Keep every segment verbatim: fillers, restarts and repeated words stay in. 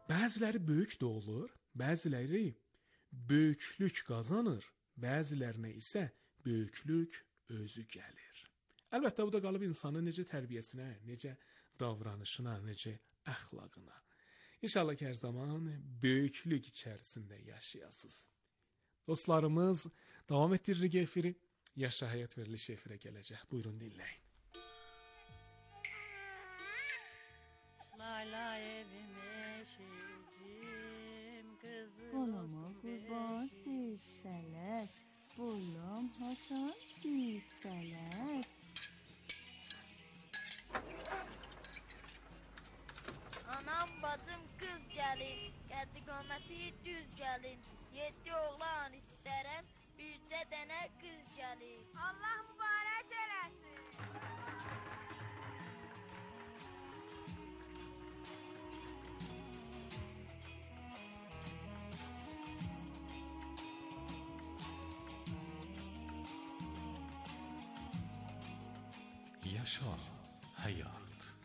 Bəziləri böyük də olur, bəziləri böyüklük qazanır, bəzilərinə isə böyüklük özü gəlir. Əlbəttə, bu da qalıb insanın necə tərbiyəsinə, necə davranışına, necə əxlaqına. İnşallah ki, hər zaman böyüklük içərisində yaşayasınız. Dostlarımız, davam etdiririk efiri. Yaşa Həyat verilişi efirə gələcək. Buyurun, dinləyin. Layla evim eşicim kızım. Anama kurban değilseler, bulam haçan değilseler. Anam bacım kız gəlin, qəddi qaməti düz gəlin. Yeddi oğlan istərəm, bircə dənə qız gəlin. Allah mübarək eləsin. Yaşa həyat.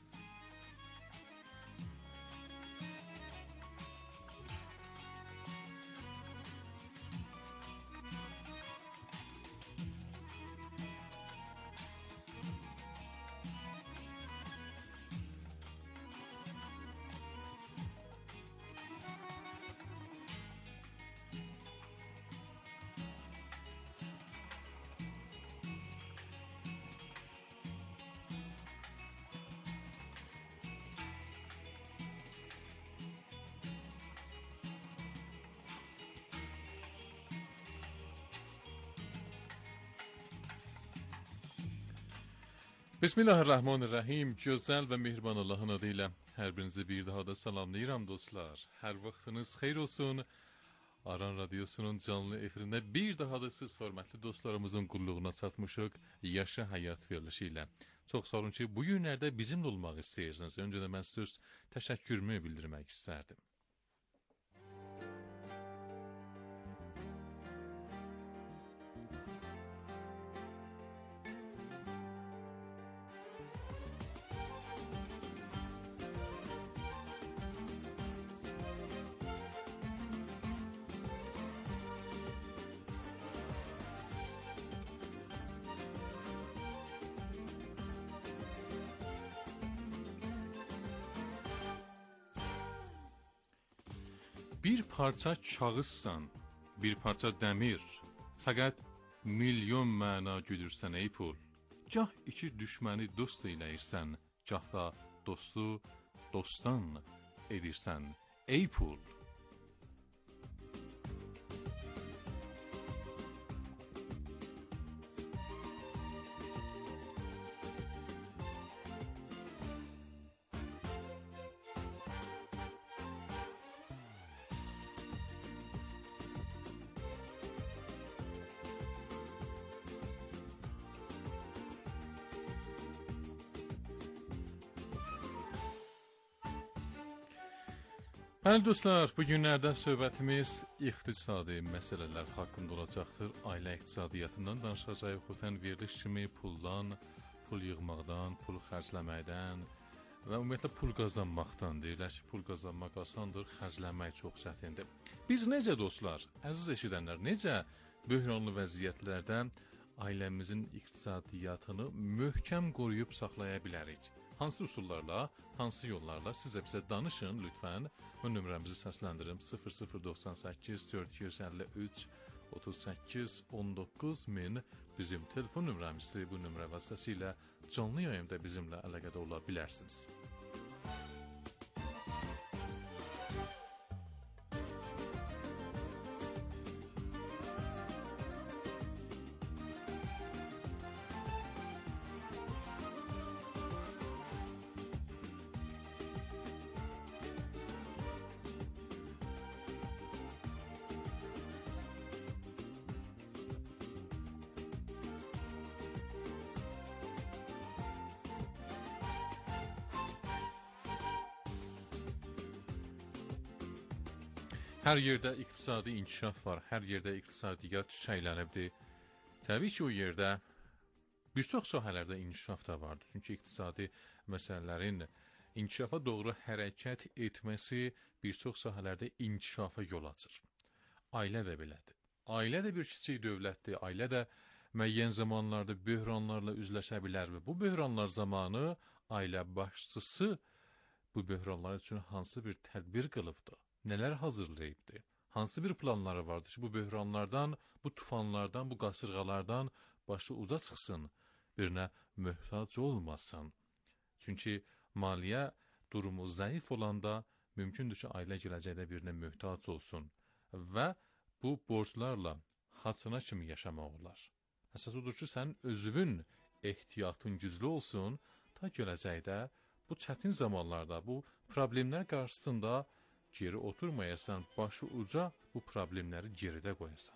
Bismillahirrahmanirrahim. Gözəl və mehriban Allahın adı ilə hər birinizi bir daha da salamlayıram dostlar. Hər vaxtınız xeyir olsun. Aran Radyosu'nun canlı efirində bir daha da siz hörmətli dostlarımızın qulluğuna çatmışıq Yaşa Həyat verilişi ilə. Çox sağ olun ki, bu günlərdə bizimlə olmaq istəyirsiniz. Öncədə mən sizə öz təşəkkürümü bildirmək istərdim. Bir parça kağızsan, bir parça dəmir, fəqət milyon məna güdürsən ey pul. Gah iki düşməni dost eləyirsən, gah da dostu dostdan edirsən ey pul. Bəli dostlar, bu günlərdə söhbətimiz iqtisadi məsələlər haqqında olacaqdır. Ailə iqtisadiyyatından danışacağıq. Xütən veriliş kimi puldan, pul yığmaqdan, pul xərcləməkdən və ümumiyyətlə pul qazanmaqdan. Deyirlər ki, pul qazanmaq asandır, xərcləmək çox çətindir. Biz necə dostlar, əziz eşidənlər, necə böhranlı vəziyyətlərdə ailəmizin iqtisadiyyatını möhkəm qoruyub saxlaya bilərik? Hansı üsullarla, hansı yollarla sizə bizə danışın lütfən. Bu nömrəmizi səsləndirim sıfır sıfır doxsan səkkiz dörd yüz əlli üç otuz səkkiz on doqquz min bizim telefon nömrəmizdir. Bu nömrə vasitəsilə canlı yayımda bizimlə əlaqədə ola bilərsiniz. Hər yerdə iqtisadi inkişaf var, hər yerdə iqtisadiyyat çiçəklənibdir. Təbii ki, o yerdə bir çox sahələrdə inkişaf da vardır. Çünki iqtisadi məsələlərin inkişafa doğru hərəkət etməsi bir çox sahələrdə inkişafa yol açır. Ailə də belədir. Ailə də bir kiçik dövlətdir. Ailə də müəyyən zamanlarda böhranlarla üzləşə bilər və bu böhranlar zamanı ailə başçısı bu böhranlar üçün hansı bir tədbir qılıbdır, nələr hazırlayıbdır, hansı bir planları vardır ki, bu böhranlardan, bu tufanlardan, bu qasırğalardan başı uca çıxsın, birinə möhtac olmasın. Çünki maliyyə durumu zəif olanda mümkündür ki, ailə gələcəkdə birinə möhtac olsun və bu borclarla haçana kimi yaşamaq olar. Əsas odur ki, sən özünün ehtiyatın güclü olsun, ta gələcəkdə bu çətin zamanlarda, bu problemlər qarşısında geri oturmayasan, başı uca bu problemləri geridə qoyasan.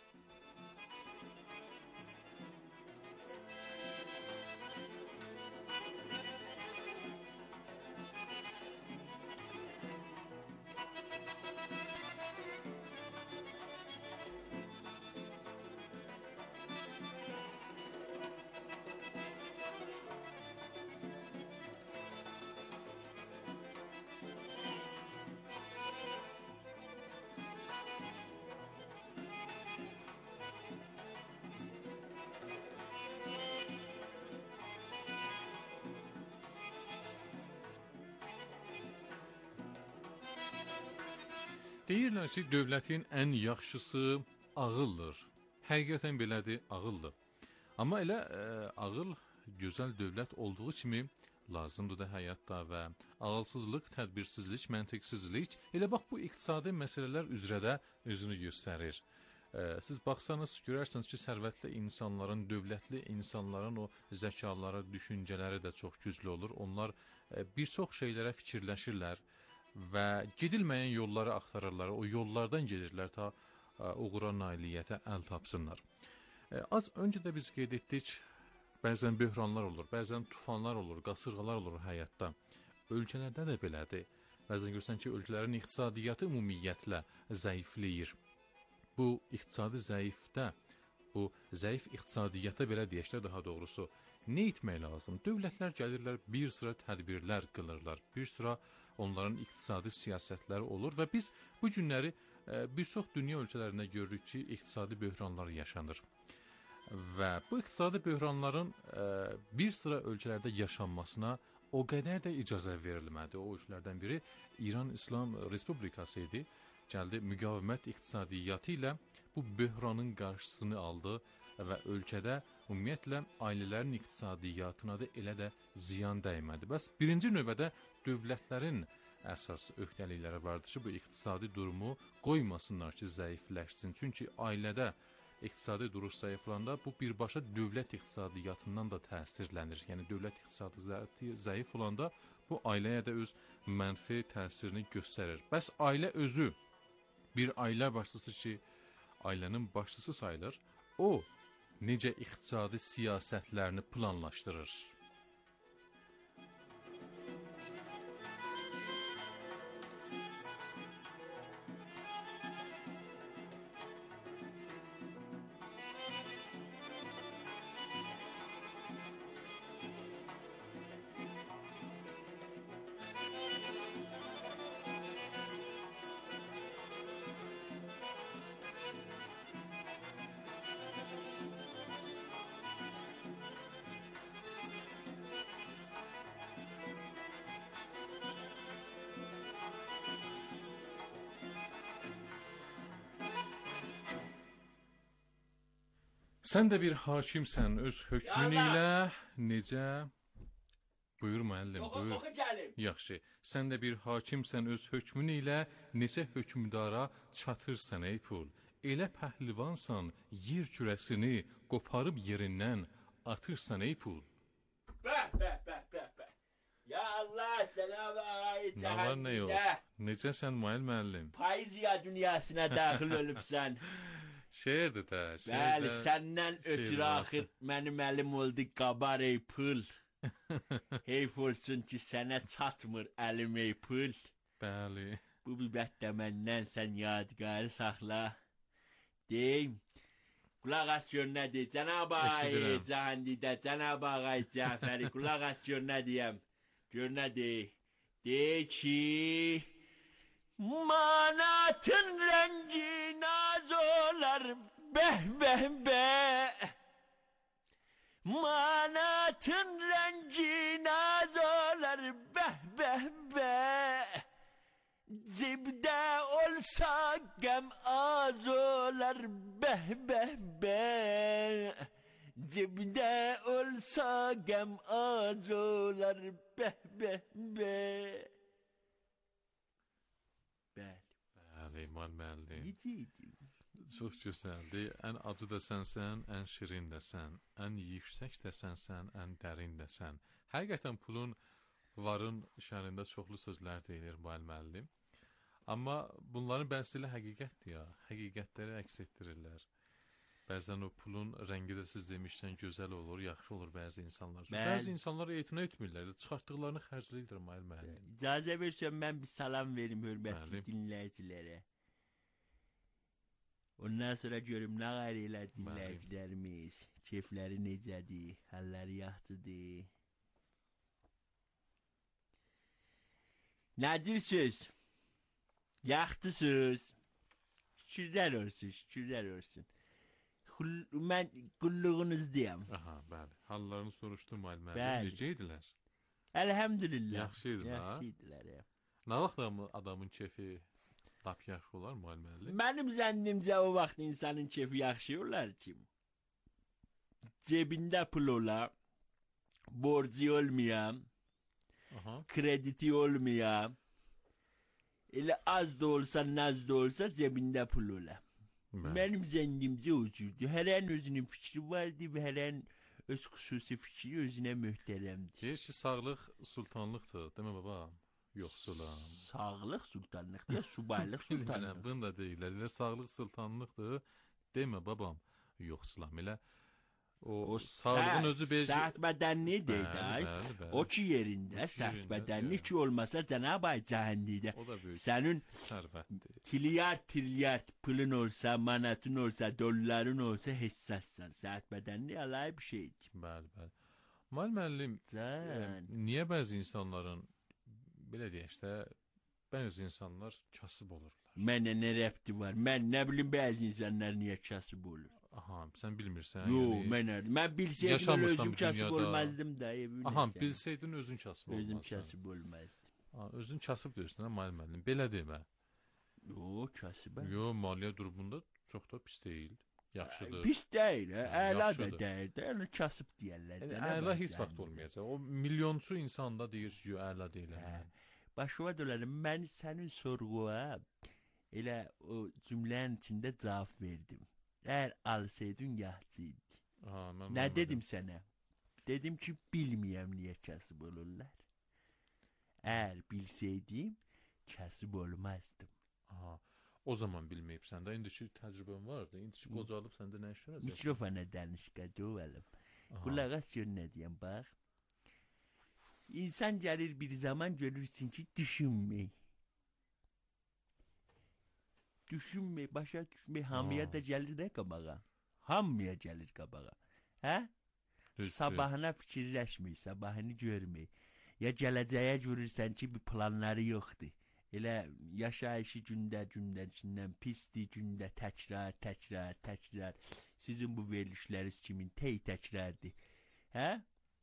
Deyirlər ki, dövlətin ən yaxşısı ağıldır. Həqiqətən belədir, ağıldır. Amma elə ə, ağıl gözəl dövlət olduğu kimi lazımdır da həyatda və ağılsızlıq, tədbirsizlik, məntiqsizlik elə bax bu iqtisadi məsələlər üzrə də özünü göstərir. Ə, siz baxsanız görərsiniz ki, sərvətli insanların, dövlətli insanların o zəkaları, düşüncələri də çox güclü olur. Onlar ə, bir çox şeylərə fikirləşirlər və gedilməyən yolları axtarırlar, o yollardan gedirlər ta ə, uğura, nailiyyətə əl tapsınlar. Ə, az öncə də biz qeyd etdik, bəzən böhranlar olur, bəzən tufanlar olur, qasırğalar olur həyatda. Ölkələrdə də belədir. Bəzən görürsən ki, ölkələrin iqtisadiyyatı ümumiyyətlə zəifləyir. Bu iqtisadi zəifdə, bu zəif iqtisadiyyata belə deyişlər daha doğrusu, nə etmək lazım? Dövlətlər gəlirlər, bir sıra tədbirlər qılırlar, bir sıra onların iqtisadi siyasətləri olur və biz bu günləri e, bir çox dünya ölkələrində görürük ki, iqtisadi böhranlar yaşanır. Və bu iqtisadi böhranların e, bir sıra ölkələrdə yaşanmasına o qədər də icazə verilmədi. O ölkələrdən biri İran İslam Respublikası idi. Gəldi müqavimət iqtisadiyyatı ilə bu böhranın qarşısını aldı və ölkədə ümumiyyətlə ailələrin iqtisadiyyatına da elə də ziyan dəymədi. Bəs birinci növbədə dövlətlərin əsas öhdəlikləri vardır ki, bu iqtisadi durumu qoymasınlar ki, zəifləşsin. Çünki ailədə iqtisadi duruş zəiflanda bu birbaşa dövlət iqtisadiyyatından da təsirlənir. Yəni dövlət iqtisadiyyatı zəif olanda bu ailəyə də öz mənfi təsirini göstərir. Bəs ailə özü bir ailə başçısı ki, ailənin başçısı sayılır, o necə iqtisadi siyasətlərini planlaşdırır? Sən də bir hakimsən öz hökmün ilə necə... Buyur müəllim, buyur. Oxu gəlim. Yaxşı, sən də bir hakimsən öz hökmün ilə necə hökmdara çatırsan ey pul. Elə pəhlivansan yer kürəsini qoparıb yerindən atırsan ey pul. Bəh, bəh, bəh, bəh, bəh. Ya Allah, Cənab-ı Ağayı Nə var nə yox? cəhənnədə Necəsən müəllim müəllim? Poeziya dünyasına daxil olubsan. Şeirdir də, Bəli, şeirdə... səndən ötürü axır mənim əlim oldu qabar ey pul. Heyf olsun ki, sənə çatmır əlim ey pul. Bəli. Bu bibət də məndən sən yadigarı saxla. Deyim, qulaq as gör nə deyir. Cənab-ı Ağayı Eşidirəm. cəhəndidə, Cənab-ı Ağayı Cəfəri, qulaq as gör nə deyəm. Gör nə deyir. De ki manatın rengi naz olar beh beh beh. Manatın rengi naz olar beh beh beh. Cebde olsa gem az olar beh beh beh. Cebde olsa gem az olar beh beh beh. Bəli. Bəli, İman müəllim. Necə idi? Çox gözəldir. Ən acı da sənsən, ən şirin də sən, ən yüksək də sənsən, ən dərin də sən. Həqiqətən pulun, varın şənində çoxlu sözlər deyilir müəllim müəllim. Amma bunların bəziləri həqiqətdir ya. Həqiqətləri əks etdirirlər. Bəzən o pulun rəngi də siz demişdən gözəl olur, yaxşı olur bəzi insanlar. Bəli. Bəzi insanlar etina etmirlər, çıxartdıqlarını xərcləyirlər müəllim müəllim. İcazə versən mən bir salam verim hörmətli Bəli. dinləyicilərə. Ondan sonra görüm nə qarıyırlar dinləyicilərimiz. Keyfləri necədir, halları yaxşıdır. Nəcirsiniz? Yaxşısınız. Şükürlər olsun, şükürlər olsun. Xul- Mən qulluğunuzdayam. Aha, bəli. Hallarını soruşdum müəllim müəllim. Bəli. Necə idilər? Əlhəmdülillah. Yaxşı idilər, ha? Yaxşı idilər. ya. Nə vaxt adamın, adamın kefi lap yaxşı olar müəllim müəllim? Mənim zənnimcə o vaxt insanın kefi yaxşı olar ki, cebində pul ola, borcu olmayan, Aha. krediti olmayan, elə az da olsa, naz da olsa cebində pul ola. Bəli. Mənim zənnimcə o cürdür. Hərənin özünün fikri vardı və hərənin öz xüsusi fikri özünə möhtərəmdir. Deyir ki, sağlıq sultanlıqdır, demə baba? Yoxsulam. Sağlıq sultanlıqdır ya, subaylıq Bilmirəm, sultanlıq. bunu da deyirlər. Elə sağlıq sultanlıqdır, demə babam? Yoxsulam. Elə o, O sağlığın özü bir Sərt bədənli deyil. Bəli, bəli, bəli. O ki yerində, O ki sərt yerində, bədənli yəni. ki olmasa Cənab-ı Ay cəhənnəmdə. O da böyük Sənin sərvətdir. trilyard trilyard pulun olsa, manatın olsa, dolların olsa hissassan. Sərt bədənli alay bir şeydir. Bəli, bəli. Müəllim müəllim, e, Can. niyə bəzi insanların belə deyək də, bəzi insanlar kasıb olurlar? Mənə nə rəbti var? Mən nə bilim bəzi insanlar niyə kasıb olur? Aha, sən bilmirsən. Yo, yəni- mən mən bilsəydim Yaşamırsan özüm bu kasıb dünyada. olmazdım da. ev Aha, bilirsən. bilsəydin özün kasıb olmazsan. Özüm kasıb olmazdım. Ha, özün kasıb deyirsən, ha, müəllim müəllim. Belə demə. Yo, kasıb. Yo, maliyyə durumunda çox da pis deyil. Yaxşıdır. Pis deyil, hə? Ha, Əla da yaxşıdır. deyil. də, Onu kasıb deyirlər. Yəni, Cənab əla Ay heç vaxt cəhənnəmdə. olmayacaq. O milyonçu insanda deyir ki, yo, əla deyil. Hə. Başıma dolanım, mən sənin sorğuya elə o cümlənin içində cavab verdim. Əgər alsaydın yaxşı idi. Ha, mən Nə bilmədim. dedim sənə? Dedim ki, bilməyəm niyə kasıb olurlar. Əgər bilsəydim, kasıb olmazdım. Aha. O zaman bilməyibsən də, indiki təcrübən vardı. İndiki qocalıb səndə nə iş görəcəksən? Mikrofona danışqacı olalım. Aha. Qulaq as gör nə deyəm, bax. İnsan gəlir bir zaman görürsün ki, düşünmək. Düşünmək, başa düşmək, hamıya Ha. da gəlir də qabağa. Hamıya gəlir qabağa. Hə? Düzdür. Sabahına fikirləşmək, sabahını görmək. Ya gələcəyə görürsən ki, bir planları yoxdur. Elə yaşayışı gündə gündən içindən pisdir, gündə təkrar, təkrar, təkrar. Sizin bu verilişləriniz kimin tey təkrardır. Hə?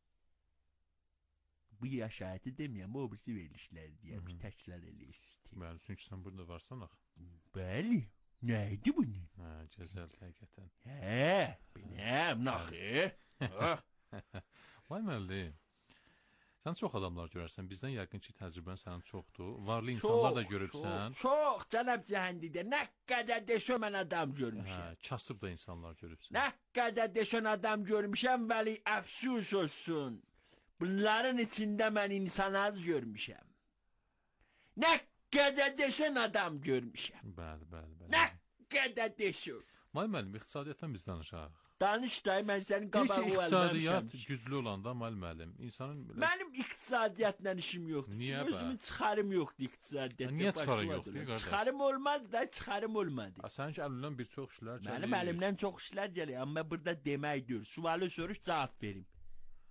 Bu yaşayıtı deməyəm, o birisi verilişlər deyəm ki, Hı -hı. təkrar eləyirsiniz. Bəli, çünki sən burada varsan axı. Bəli. Nə idi bu? Hə, gözəl həqiqətən. Hə, biləm, naxı. Vay müəllim. Sən çox adamlar görərsən. Bizdən yəqin ki, təcrübən sənin çoxdur. Varlı insanlar da görübsən. Çox, çox cənab cəhənnəmdə nə qədər deşə mən adam görmüşəm. Hə, kasıb da insanlar görübsən. Nə qədər deşən adam görmüşəm, vəli əfsus olsun. Bunların içində mən insan az görmüşəm. Nə qədər deşən adam görmüşəm. Bəli, bəli, bəli. Nə qədər deşən. May müəllim, iqtisadiyyatdan biz danışaq. Danış da, mən sənin Deyir ki, qabağı iqtisadiyyat əlməmişəm. güclü olanda may müəllim, insanın belə... Mənim iqtisadiyyatla işim yoxdur. Niyə Çünki bə? özümün çıxarım yoxdur iqtisadiyyatda. Niyə çıxarın Başıma yoxdur, dolanır. qardaş? Çıxarım olmadı da, çıxarım olmadı. Ha, sənin ki, əlindən bir çox işlər gəlir. Mənim əlimdən çox işlər gəlir, amma burada deməkdir. Sualı soruş, cavab verim.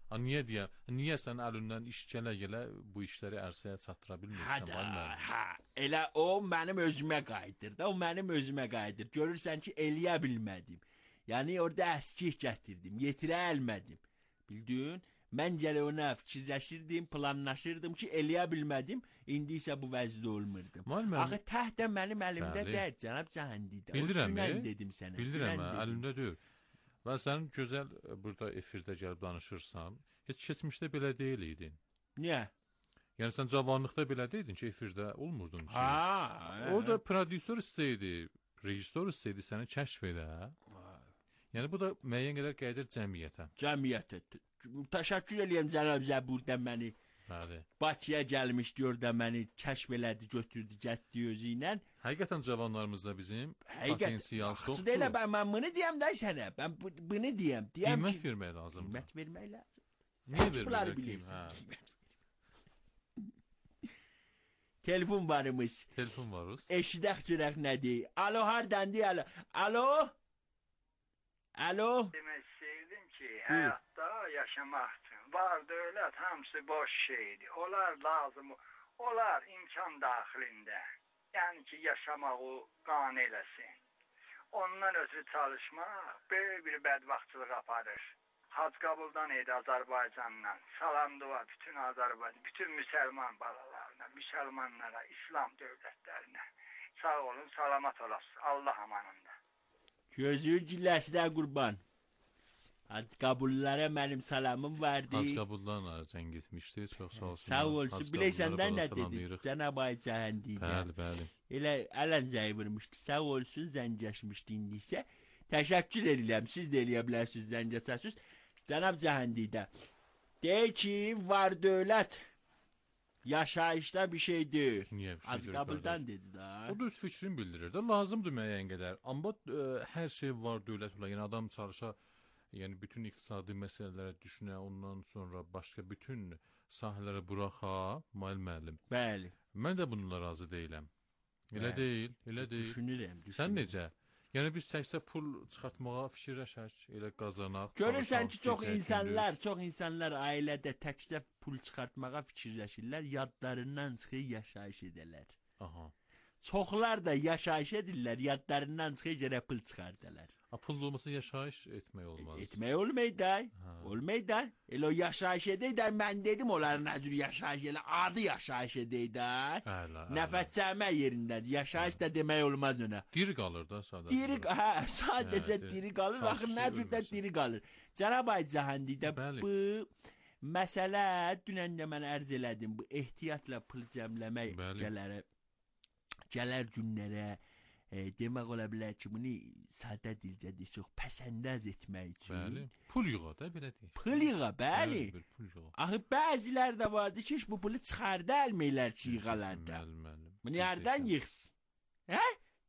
Ha, niyə deyə? Niyə sən əlindən iş gələ-gələ bu işləri ərsəyə çatdıra bilmirsən Hə, müəllim? hə. Elə o mənim özümə qayıdır da, o mənim özümə qayıdır. Görürsən ki, eləyə bilmədim. Yəni orada əskik gətirdim, yetirə bilmədim. Bildin? Mən gələ ona fikirləşirdim, planlaşırdım ki, eləyə bilmədim. İndi isə bu vəzdə olmurdum. Müəllim, Axı təhtə mənim əlimdə bəli. deyil, cənab Cahandidə. Bilirəm, O e? günən dedim sənə. Bildirəm, dünən dedim. əlimdə deyil. Və sən gözəl e, burada efirdə gəlib danışırsan. Heç keçmişdə belə deyil idin. Niyə? Yəni sən cavanlıqda belə deydin ki, efirdə olmurdun ki. Ha, hə. Orada prodüser istəyirdi, rejissor istəyirdi səni kəşf edə. Yəni bu da müəyyən qədər qayıdır cəmiyyətə. Cəmiyyətə. Təşəkkür eləyəm cənab Zəburdən məni. Bəli. Bakıya gəlmişdi, orada məni kəşf elədi, götürdü, getdi özü ilə. Həqiqətən cavanlarımızda bizim Həqiqət, potensial Haqqı çoxdur. deyil, mən, mən bunu deyəm də sənə. Mən bu, bunu deyəm. Deyəm Qiymət ki, vermək lazımdır. qiymət vermək lazım. Niyə Sən ki, bunları vermirlər bilirsən. qiymət? Hə. Telefon varmış. Telefon varız. Eşidək görək nədir? Alo, hardandır? Alo. Alo? Alo? Demək istəyirdim ki, həyatda yaşamaq üçün var dövlət hamısı boş şeydir. Onlar lazım, onlar imkan daxilində. Yəni ki, yaşamağı qane eləsin. Ondan ötürü çalışmaq böyük bir bədbaxtçılıq aparır. Hac qabuldan idi Azərbaycandan. Salam dua bütün Azərbaycan, bütün müsəlman balalarına, müsəlmanlara, İslam dövlətlərinə. Sağ olun, salamat olasınız. Allah amanında. Gözün gilləsinə qurban. Hac qabullara mənim salamım vardı. Hac qabullarla zəng etmişdi. Çox sağ olsun. Sağ olsun. Bilirsən də nə dedi? dedi? Cənab Ay Cahandidə. Bəli, bəli. Elə ələn zəng vurmuşdu. Sağ olsun, zəngləşmişdi indi isə. Təşəkkür edirəm. Siz də eləyə bilərsiniz, zəngləşəsiniz. Cənab Cahandidə. Deyir ki, var dövlət yaşayışda bir şeydir. Niyə bir şey Az qabuldan dedi da. O da öz fikrini bildirir də. Lazımdır müəyyən qədər. Amma ə, hər şey var dövlət olar. Yəni adam çalışa, yəni bütün iqtisadi məsələlərə düşünə, ondan sonra başqa bütün sahələrə buraxa, müəllim müəllim. Bəli. Mən də bununla razı deyiləm. Elə Bəli. deyil, elə deyil. Düşünürəm, düşünürəm. Sən necə? Yəni biz təkcə pul çıxartmağa fikirləşək, elə qazanaq. Görürsən ki, çox gecə, insanlar, gündüz. çox insanlar ailədə təkcə pul çıxartmağa fikirləşirlər, yadlarından çıxır yaşayış edərlər. Aha. Çoxlar da yaşayış edirlər, yadlarından çıxır gərək pul çıxardarlar. A, pul olmasa yaşayış etmək olmaz. Etmək olmayı da, Ha. olmayı da. Elə o yaşayış edək də, mən dedim onların nə cür yaşayış elə, adı yaşayış edək də. Əla, Nəfət çəkmə yerindədir, yaşayış da demək olmaz ona. Diri qalır da sadəcə. Diri, hə, sadəcə Hə, diri qalır, çalışır, baxın nə cür də ölməsin. diri qalır. Cənab Ay Cahandidə Bəli. bu məsələ dünən də mən ərz elədim, bu ehtiyatla pul cəmləmək Bəli. gələr, gələr günlərə, e, demək ola bilər ki, bunu sadə dilcə də çox pəsəndəz etmək üçün. Bəli. Pul yığa da belə deyək. Pul yığa, bəli. Bir pul yığa. Axı bəzilər də vardı ki, bu pulu çıxarda elməylər ki, yığalarda. Müəllim, müəllim. Bunu yerdən yığsın. Hə?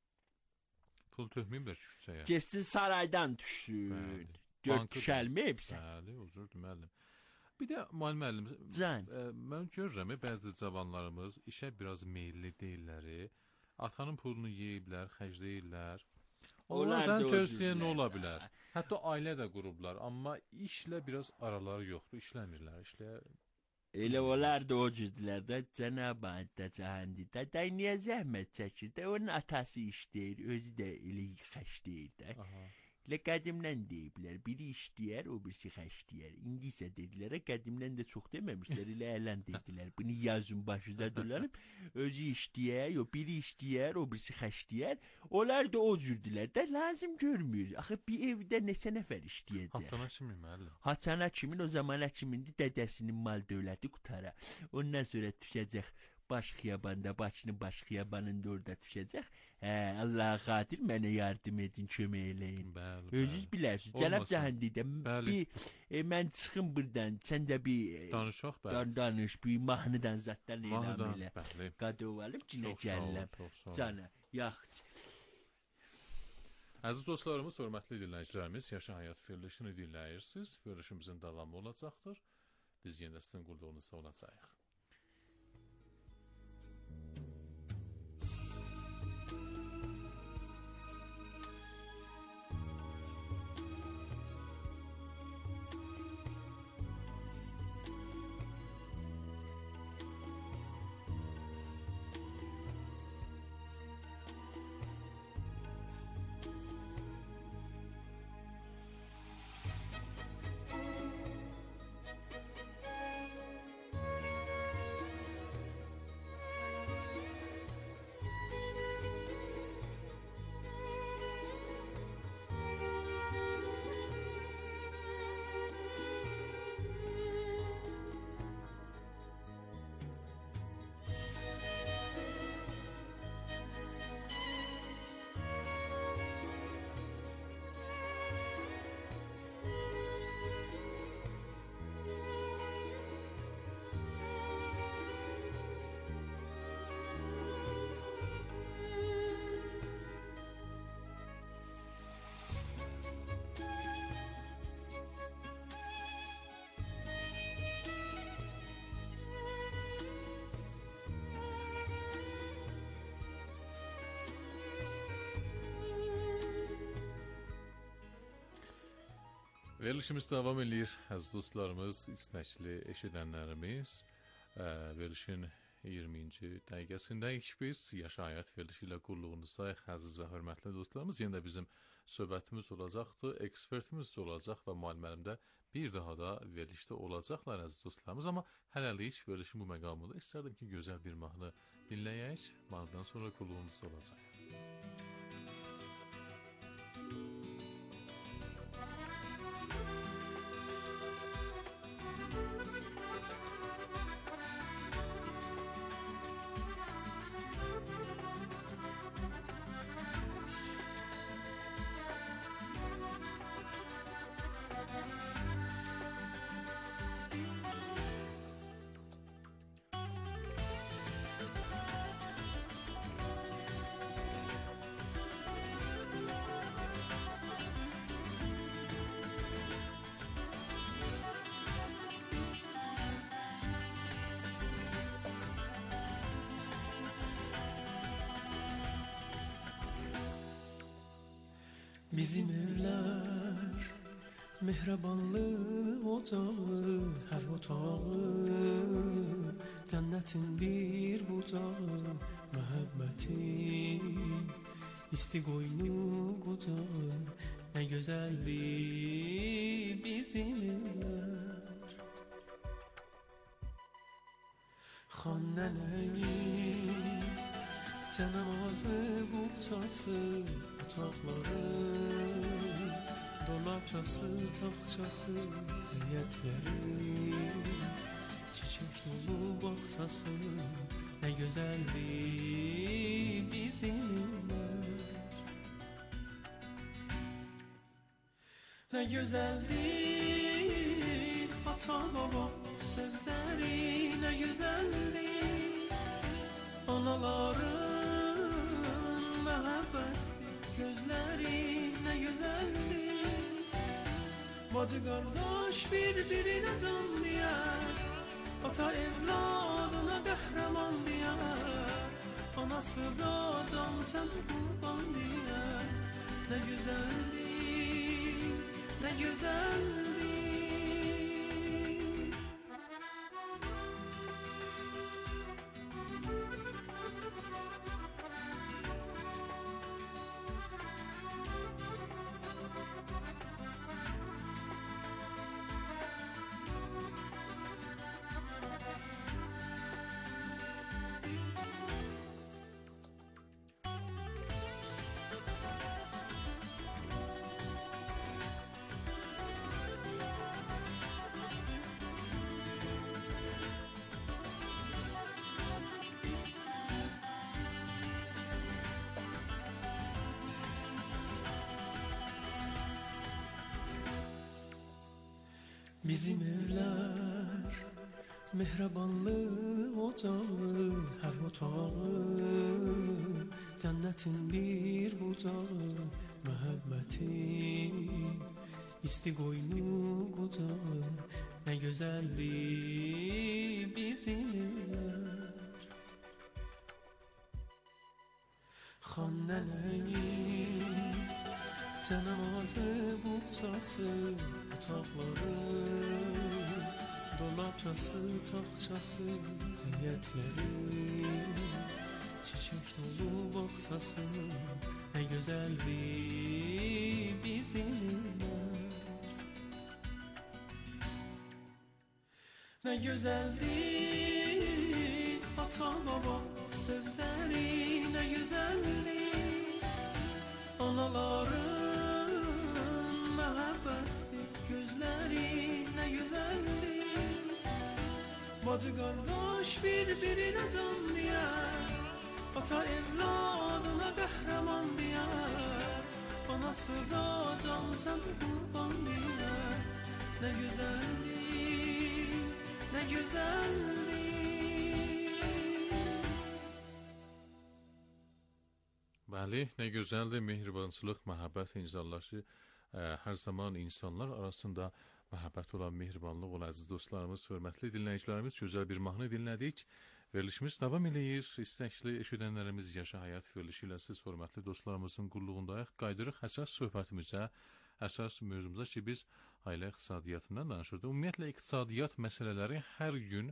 Pul tökməyiblər ki, küçəyə. Getsin saraydan düşsün. Bəli. Gör Bankı düşəlməyibsə. Bəli, ucurdur müəllim. Bir də müəllim müəllim, Can. ə, mən görürəm e, bəzi cavanlarımız işə biraz meylli deyilləri. Atanın pulunu yeyiblər, xərcləyirlər. Onlar Onlar da sən o tövsiyə nə cürlər. ola bilər? Hətta ailə də qurublar, amma işlə biraz araları yoxdur, işləmirlər, işləyə. Elə onlar da o cüzdülər də Cənab Əddə Cahandidə də niyə zəhmət çəkir də onun atası işləyir, özü də elə xəşləyir də. Aha. Elə qədimdən deyiblər, biri işləyər, o birisi xəşləyər. İndi isə dedilər, qədimdən də çox deməmişlər, elə ələn dedilər. Bunu yazın başında dolanıb, özü işləyər, o biri işləyər, o birisi xəşləyər. Onlar da o cürdülər də lazım görmür. Axı bir evdə neçə nəfər işləyəcək? Hatana kimi müəllim. Haçana kimin o zaman kimindi dədəsinin mal dövləti qutara. Ondan sonra düşəcək baş xiyabanda, Bakının baş xiyabanında orada düşəcək. Hə, Allah'a xatir mənə yardım edin, kömək eləyin. Bəli. Özünüz bilərsiniz. Cənab Olmasın. Cahandidə Bəli. bir e, mən çıxım burdan, sən də bir e, Danışaq bəli. dan danış, bir mahnıdan zatdan elam Mahnıdan, elə. bəli. Qadovalım ki, nə Çox sağ olun, gələm. çox sağ olun. Cana, yaxşı. Əziz dostlarımız, hörmətli dinləyicilərimiz, Yaşa Həyat verilişini dinləyirsiniz. Verilişimizin davamı olacaqdır. Biz yenə sizin qulluğunuzda olacağıq. Verilişimiz davam edir. Əziz dostlarımız, istəkli eşidənlərimiz, ə, verilişin iyirminci dəqiqəsindəyik biz. Yaşa Həyat verilişi ilə qulluğunuzdayıq, əziz və hörmətli dostlarımız. Yenə də bizim söhbətimiz olacaqdır, ekspertimiz də olacaq və müəllim də bir daha da verilişdə olacaqlar, əziz dostlarımız. Amma hələlik verilişin bu məqamında istərdim ki, gözəl bir mahnı dinləyək. Mahnıdan sonra qulluğunuzda olacaq. Bizim evler mehribanlı ocağı, her otağı cennetin bir bucağı, muhabbetin isti koynu kocağı, ne güzeldi bizim evler. Xannələyin cənazı buğçası, otaqları, dolapçası, taxçası, həyətləri, çiçək dolu bağçası, nə gözəldi bizim evlər. Nə gözəldi ata baba sözləri, nə gözəldi anaların məhəbbət gözləri, nə gözəldi bacı qardaş bir-birinə can deyər, ata evladına qəhrəman deyər, anası da can sən qurban deyər. Nə gözəldi, nə gözəldi. Bizim evler mehribanlı ocağı, her otağı cennetin bir bucağı, muhabbetin isti koynu kocağı, ne güzeldi bizim evler. Xannələyin cənazı buğçası, otaqları, dolapçası, taxçası, həyətləri, çiçək dolu bağçası, nə gözəldi bizim evlər. Nə gözəldi ata baba sözləri, nə gözəldi anaların məhəbbət gözləri, nə gözəldi bacı qardaş bir-birinə can deyər, ata evladına qəhrəman deyər, anası da can sən qurban deyər. Nə gözəldi, nə gözəldi. Bəli, nə gözəldir mehribançılıq, məhəbbət insanlaşı, ə, hər zaman insanlar arasında məhəbbət olan, mehribanlıq olan əziz dostlarımız, hörmətli dinləyicilərimiz, gözəl bir mahnı dinlədik. Verilişimiz davam eləyir. İstəkli eşidənlərimiz Yaşa Həyat verilişi ilə siz hörmətli dostlarımızın qulluğundayıq. Qaydırıq əsas söhbətimizə, əsas mövzumuza ki, biz ailə iqtisadiyyatından danışırdı. Ümumiyyətlə, iqtisadiyyat məsələləri hər gün,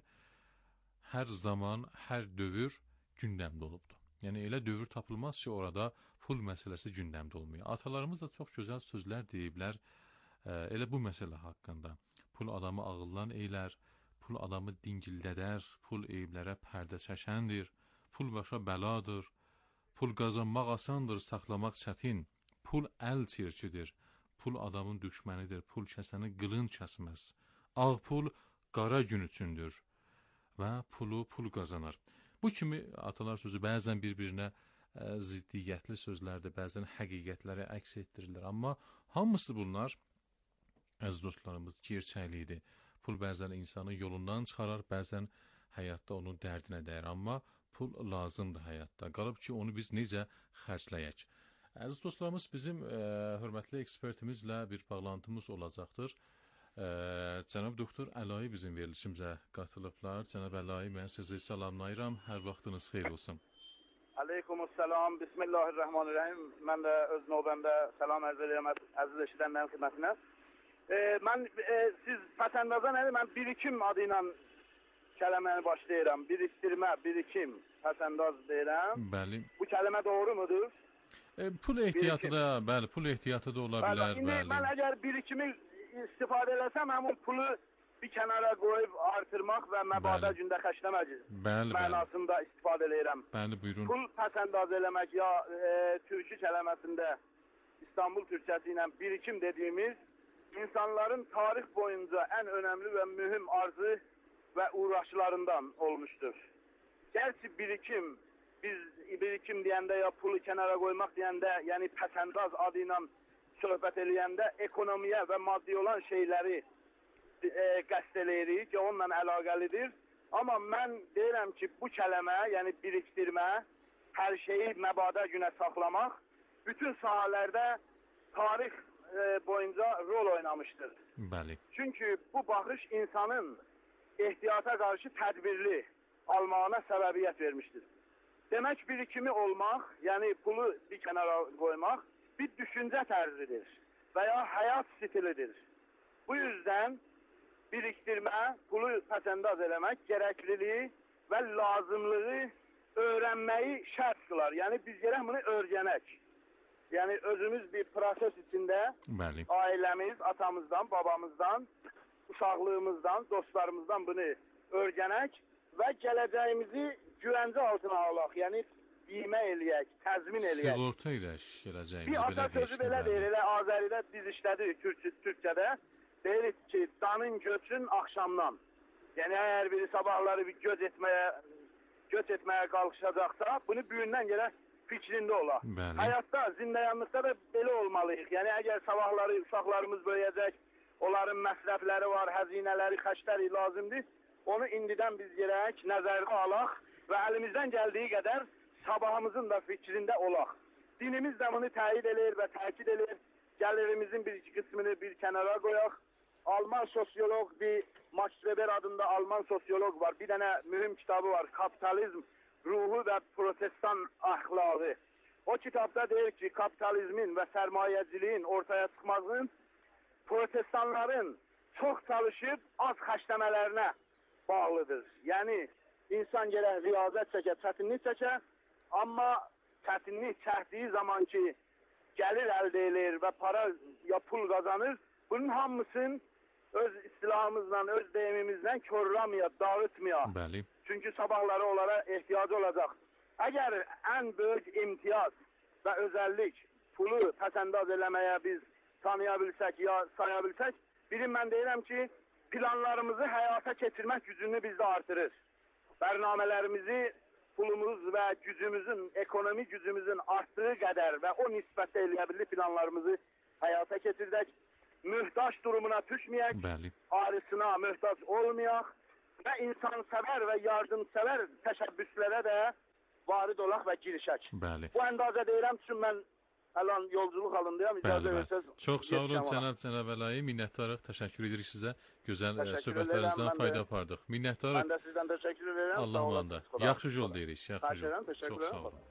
hər zaman, hər dövr gündəmdə olubdur. Yəni, elə dövr tapılmaz ki, orada pul məsələsi gündəmdə olmuyor. Atalarımız da çox gözəl sözlər deyiblər ə, elə bu məsələ haqqında. Pul adamı ağıllan eylər, pul adamı dingildədər, pul eyiblərə pərdə çəkəndir, pul başa bəladır, pul qazanmaq asandır, saxlamaq çətin, pul əl çirkidir, pul adamın düşmənidir, pul kəsəni qılın kəsməz, ağ pul qara gün üçündür və pulu pul qazanır. Bu kimi atalar sözü bəzən bir-birinə ə, ziddiyyətli sözlərdir, bəzən həqiqətləri əks etdirirlər. Amma hamısı bunlar, əziz dostlarımız, gerçəkliyidir. Pul bəzən insanı yolundan çıxarar, bəzən həyatda onun dərdinə dəyər. Amma pul lazımdır həyatda. Qalıb ki, onu biz necə xərcləyək. Əziz dostlarımız, bizim ə, hörmətli ekspertimizlə bir bağlantımız olacaqdır. Ə, cənab doktor Əlayi bizim verilişimizə qatılıblar. Cənab Əlayi, mən sizi salamlayıram. Hər vaxtınız xeyir olsun. Aleykümselam, Bismillahirrahmanirrahim. Mən də öz növbəmdə salam ərz edirəm əziz eşidənlərin xidmətinə. E, mən e, siz pəsəndaza nədir? Mən birikim adı ilə kələməni başlayıram. Birikdirmə, birikim, pəsəndaz deyirəm. Bəli. Bu kəlmə doğru mudur? E, pul ehtiyatı da, bəli, pul ehtiyatı da ola bilər, bəli. bəli. Mən əgər birikimi istifadə eləsəm, həmin pulu bir kənara qoyub artırmaq və məbadə gündə xərcləmək mənasında istifadə edirəm. Bəli, buyurun. Pul pəsəndaz eləmək ya e, türkü kələməsində İstanbul türkçəsi ilə birikim dediyimiz insanların tarix boyunca ən önəmli və mühüm arzu və uğraşlarından olmuşdur. Gerçi birikim, biz birikim deyəndə ya pulu kənara qoymaq deyəndə, yəni pəsəndaz adı ilə söhbət eləyəndə ekonomiyə və maddi olan şeyləri e, qəsd eləyirik ki, onunla əlaqəlidir. Amma mən deyirəm ki, bu kələmə, yəni birikdirmə, hər şeyi məbadə günə saxlamaq, bütün sahələrdə tarix e, boyunca rol oynamışdır. Bəli. Çünki bu baxış insanın ehtiyata qarşı tədbirli almağına səbəbiyyət vermişdir. Demək, birikimi olmaq, yəni pulu bir kənara qoymaq, bir düşüncə tərzidir və ya həyat stilidir. Bu yüzden biriktirmə, pulu pəsəndaz eləmək gərəkliliyi və lazımlığı öyrənməyi şərt qılar. Yəni biz gərək bunu öyrənək. Yəni özümüz bir proses içində Bəli. ailəmiz, atamızdan, babamızdan, uşaqlığımızdan, dostlarımızdan bunu öyrənək və gələcəyimizi güvəncə altına alaq. Yəni qimə eləyək, təzmin eləyək. Sığorta edək gələcəyimizi. Bir ata sözü belə deyir, elə Azəridə biz işlədik Türk, Türkçədə. Deyirik ki, danın göçün axşamdan. Yəni əgər biri sabahları bir göç etməyə, göç etməyə qalkışacaqsa, bunu büyündən gələ fikrində ola. Bəli. Həyatda, zindayanlıqda da belə olmalıyıq. Yəni əgər sabahları uşaqlarımız böyüyəcək, onların məsrəfləri var, həzinələri, xərcləri lazımdır. Onu indidən biz gərək nəzərdə alaq və əlimizdən gəldiyi qədər sabahımızın da fikrində olaq. Dinimiz də bunu təyid edir və təkid edir. Gəlirimizin bir iki qismini bir kənara qoyaq. Alman sosyolog, bir Max Weber adında Alman sosyolog var. Bir dənə mühüm kitabı var. Kapitalizm ruhu və protestan ahlakı. O kitabda deyir ki, kapitalizmin və sərmayəciliyin ortaya çıxmağının protestanların çox çalışıb az xərcləmələrinə bağlıdır. Yəni insan gərək riyazət çəkə, çətinlik çəkə, amma çətinlik çəkdiyi zaman ki gəlir əldə edir və para ya pul qazanır, bunun hamısını öz istilahımızla, öz deyimimizlə körləməyə, dağıtmaya. Bəli. Çünki sabahları onlara ehtiyacı olacaq. Əgər ən böyük imtiyaz və özəllik pulu pəsəndaz eləməyə biz tanıya bilsək ya saya bilsək, birin mən deyirəm ki, planlarımızı həyata keçirmək gücünü bizdə artırır. Bərnamələrimizi pulumuz və gücümüzün, ekonomi gücümüzün artdığı qədər və o nisbətdə eləyə planlarımızı həyata keçirdək. Mühtaç durumuna düşməyək, Bəli. arısına mühtaç olmayaq və insansəvər və yardımsəvər təşəbbüslərə də varid olaq və girişək. Bəli. Bu əndazə deyirəm, çünki mən əlan yolculuq halındayam, icazə Bəli, versəz. bəli. Çox sağ olun cənab cənab Əlayi, minnətdarıq, təşəkkür edirik sizə. Gözəl söhbətlərinizdən fayda apardıq. Minnətdarıq. Mən də sizdən təşəkkür edirəm. Allah manda. Yaxşı yol deyirik, yaxşı yol. Çox sağ olun.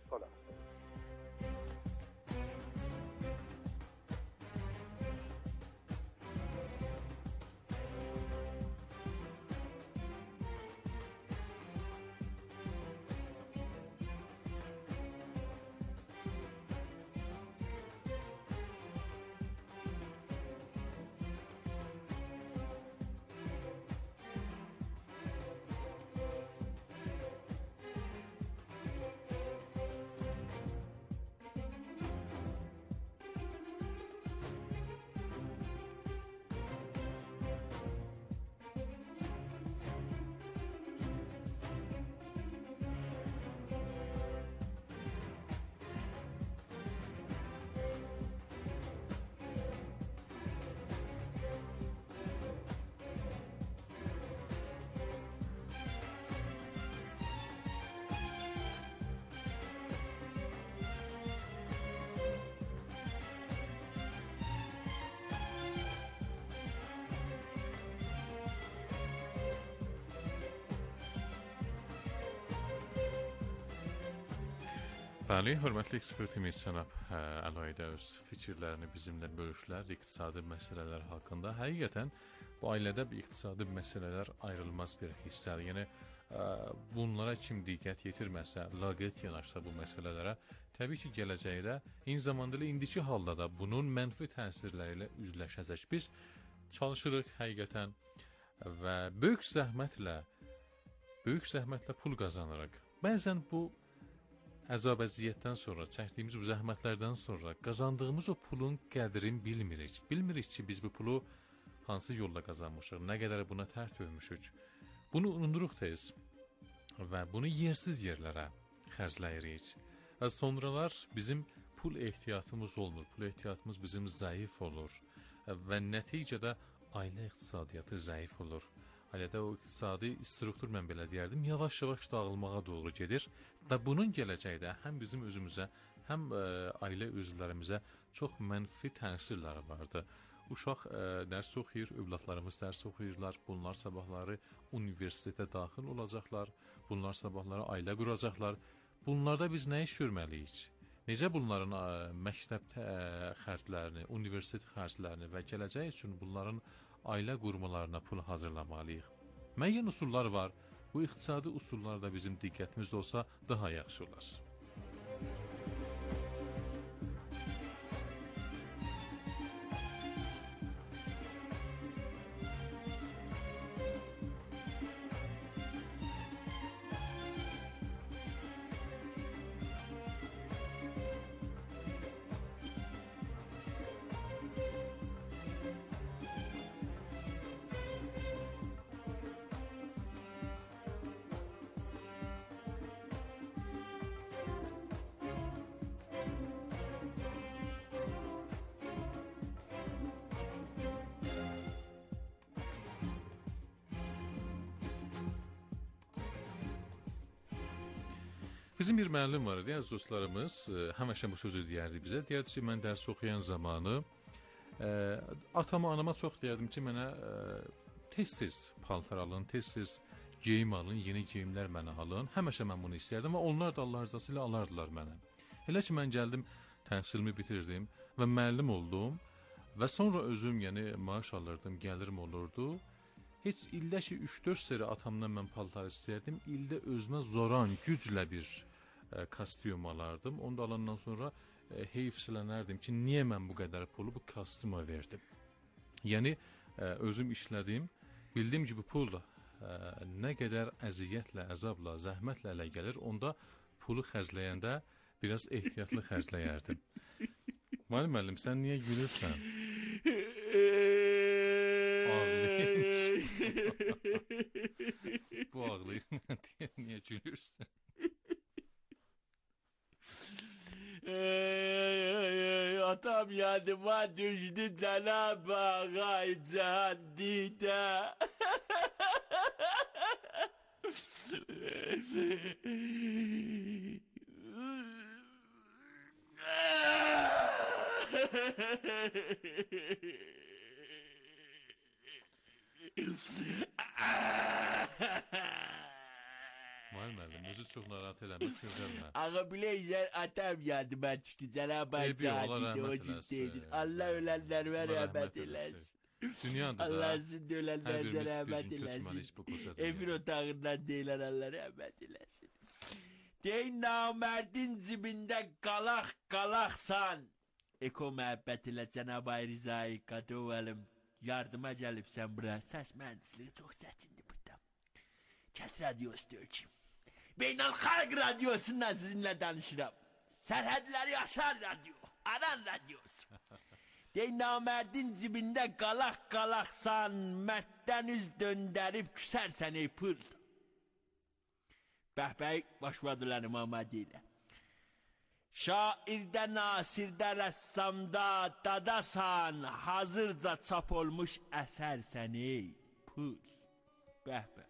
Bəli, hörmətli ekspertimiz cənab hə, Əlaydə öz fikirlərini bizimlə bölüşdülər iqtisadi məsələlər haqqında. Həqiqətən bu ailədə bir iqtisadi məsələlər ayrılmaz bir hissədir. Yəni ə, bunlara kim diqqət yetirməsə, laqeyd yanaşsa bu məsələlərə, təbii ki, gələcəkdə, eyni zamanda ilə indiki halda da bunun mənfi təsirləri ilə üzləşəcək. Biz çalışırıq həqiqətən və böyük zəhmətlə, böyük zəhmətlə pul qazanırıq. Bəzən bu əzab-əziyyətdən sonra, çəkdiyimiz bu zəhmətlərdən sonra qazandığımız o pulun qədrini bilmirik. Bilmirik ki, biz bu pulu hansı yolla qazanmışıq, nə qədər buna tər töymüşük. Bunu unuduruq tez və bunu yersiz yerlərə xərcləyirik. Və sonralar bizim pul ehtiyatımız olmur, pul ehtiyatımız bizim zəif olur və nəticədə ailə iqtisadiyyatı zəif olur. Ailədə o iqtisadi struktur, mən belə deyərdim, yavaş-yavaş dağılmağa doğru gedir və bunun gələcəkdə həm bizim özümüzə, həm ə, ailə üzvlərimizə çox mənfi təsirləri vardı. Uşaq ə, dərs oxuyur, övladlarımız dərs oxuyurlar, bunlar sabahları universitetə daxil olacaqlar, bunlar sabahları ailə quracaqlar. Bunlarda biz nə iş görməliyik? Necə bunların ə, məktəb ə, xərclərini, universitet xərclərini və gələcək üçün bunların ailə qurmalarına pul hazırlamalıyıq. Müəyyən usullar var. Bu iqtisadi usullarda bizim diqqətimiz olsa daha yaxşı olar. Bizim bir müəllim var idi, əziz dostlarımız, həmişə bu sözü deyərdi bizə. Deyərdi ki, mən dərs oxuyan zamanı ə, atama, anama çox deyərdim ki, mənə ə, tez-tez paltar alın, tez-tez geyim alın, yeni geyimlər mənə alın. Həmişə mən bunu istəyərdim və onlar da Allah rızası ilə alardılar mənə. Elə ki, mən gəldim, təhsilimi bitirdim və müəllim oldum və sonra özüm, yəni maaş alırdım, gəlirim olurdu. Heç ildə ki, üç dörd seri atamdan mən paltar istəyərdim, ildə özümə zoran, güclə bir ə, kostyum alardım. Onu da alandan sonra ə, heyfsilənərdim ki, niyə mən bu qədər pulu bu kostyuma verdim? Yəni, ə, özüm işlədim, bildim ki, bu pul ə, nə qədər əziyyətlə, əzabla, zəhmətlə ələ gəlir, onda pulu xərcləyəndə biraz ehtiyatlı xərcləyərdim. Müəllim, müəllim, sən niyə gülürsən? Bu ağlayır, diye niye gülürsün? Atam yanıma düştü Cenab-ı Ağay Candide. Müəllim, özü çox narahat eləmə, kövrəlmə. Ağa biləyəcək, atam yanıma düştü Cenab-ı Ağay Candide, o cüzdeydir. Allah ölənlərə rəhmət eləsin. Dünyadır da. Allah sizin ölənlərə rəhmət eləsin. Evin otağından deyilən Allah rəhmət eləsin. Deyin namərdin cibində qalaq qalaqsan. Eko məhəbbət ilə Cənab-ı Rizai Qadovalım yardıma gəlibsən bura. Səs mühəndisliyi çox çətindir burada. Kət radyosu döyəcəm. Beynəlxalq radyosundan sizinlə danışıram. Sərhədləri aşar radyo. Aran radyosu. Dey namərdin cibində qalaq qalaqsan, mərddən üz döndərib küsərsən ey pıl. Bəhbəy başladılar İmamadi ilə. Şairdə, nasirdə, rəssamda dadasan, hazırca çap olmuş əsərsən ey pul. Bəhbə.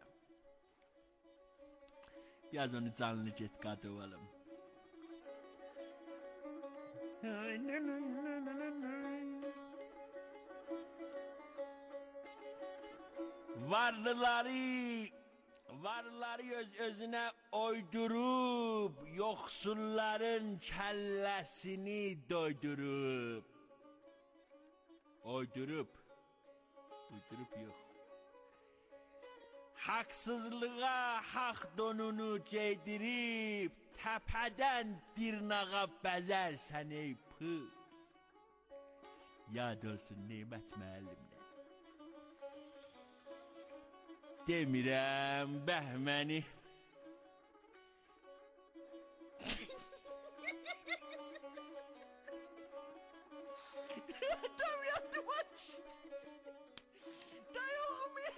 Biraz onu canlı get qadıvalım. Varlıları, varlıları masalları öz özünə oydurub, yoxsulların kəlləsini doydurub. Oydurub. Uydurub yox. Haqsızlığa haq donunu geydirib, təpədən dirnağa bəzərsən ey pır. Yad olsun Nemət müəllimdən. Demirəm bəhməni. Tam yadıma düşdü. Dayoğum ya.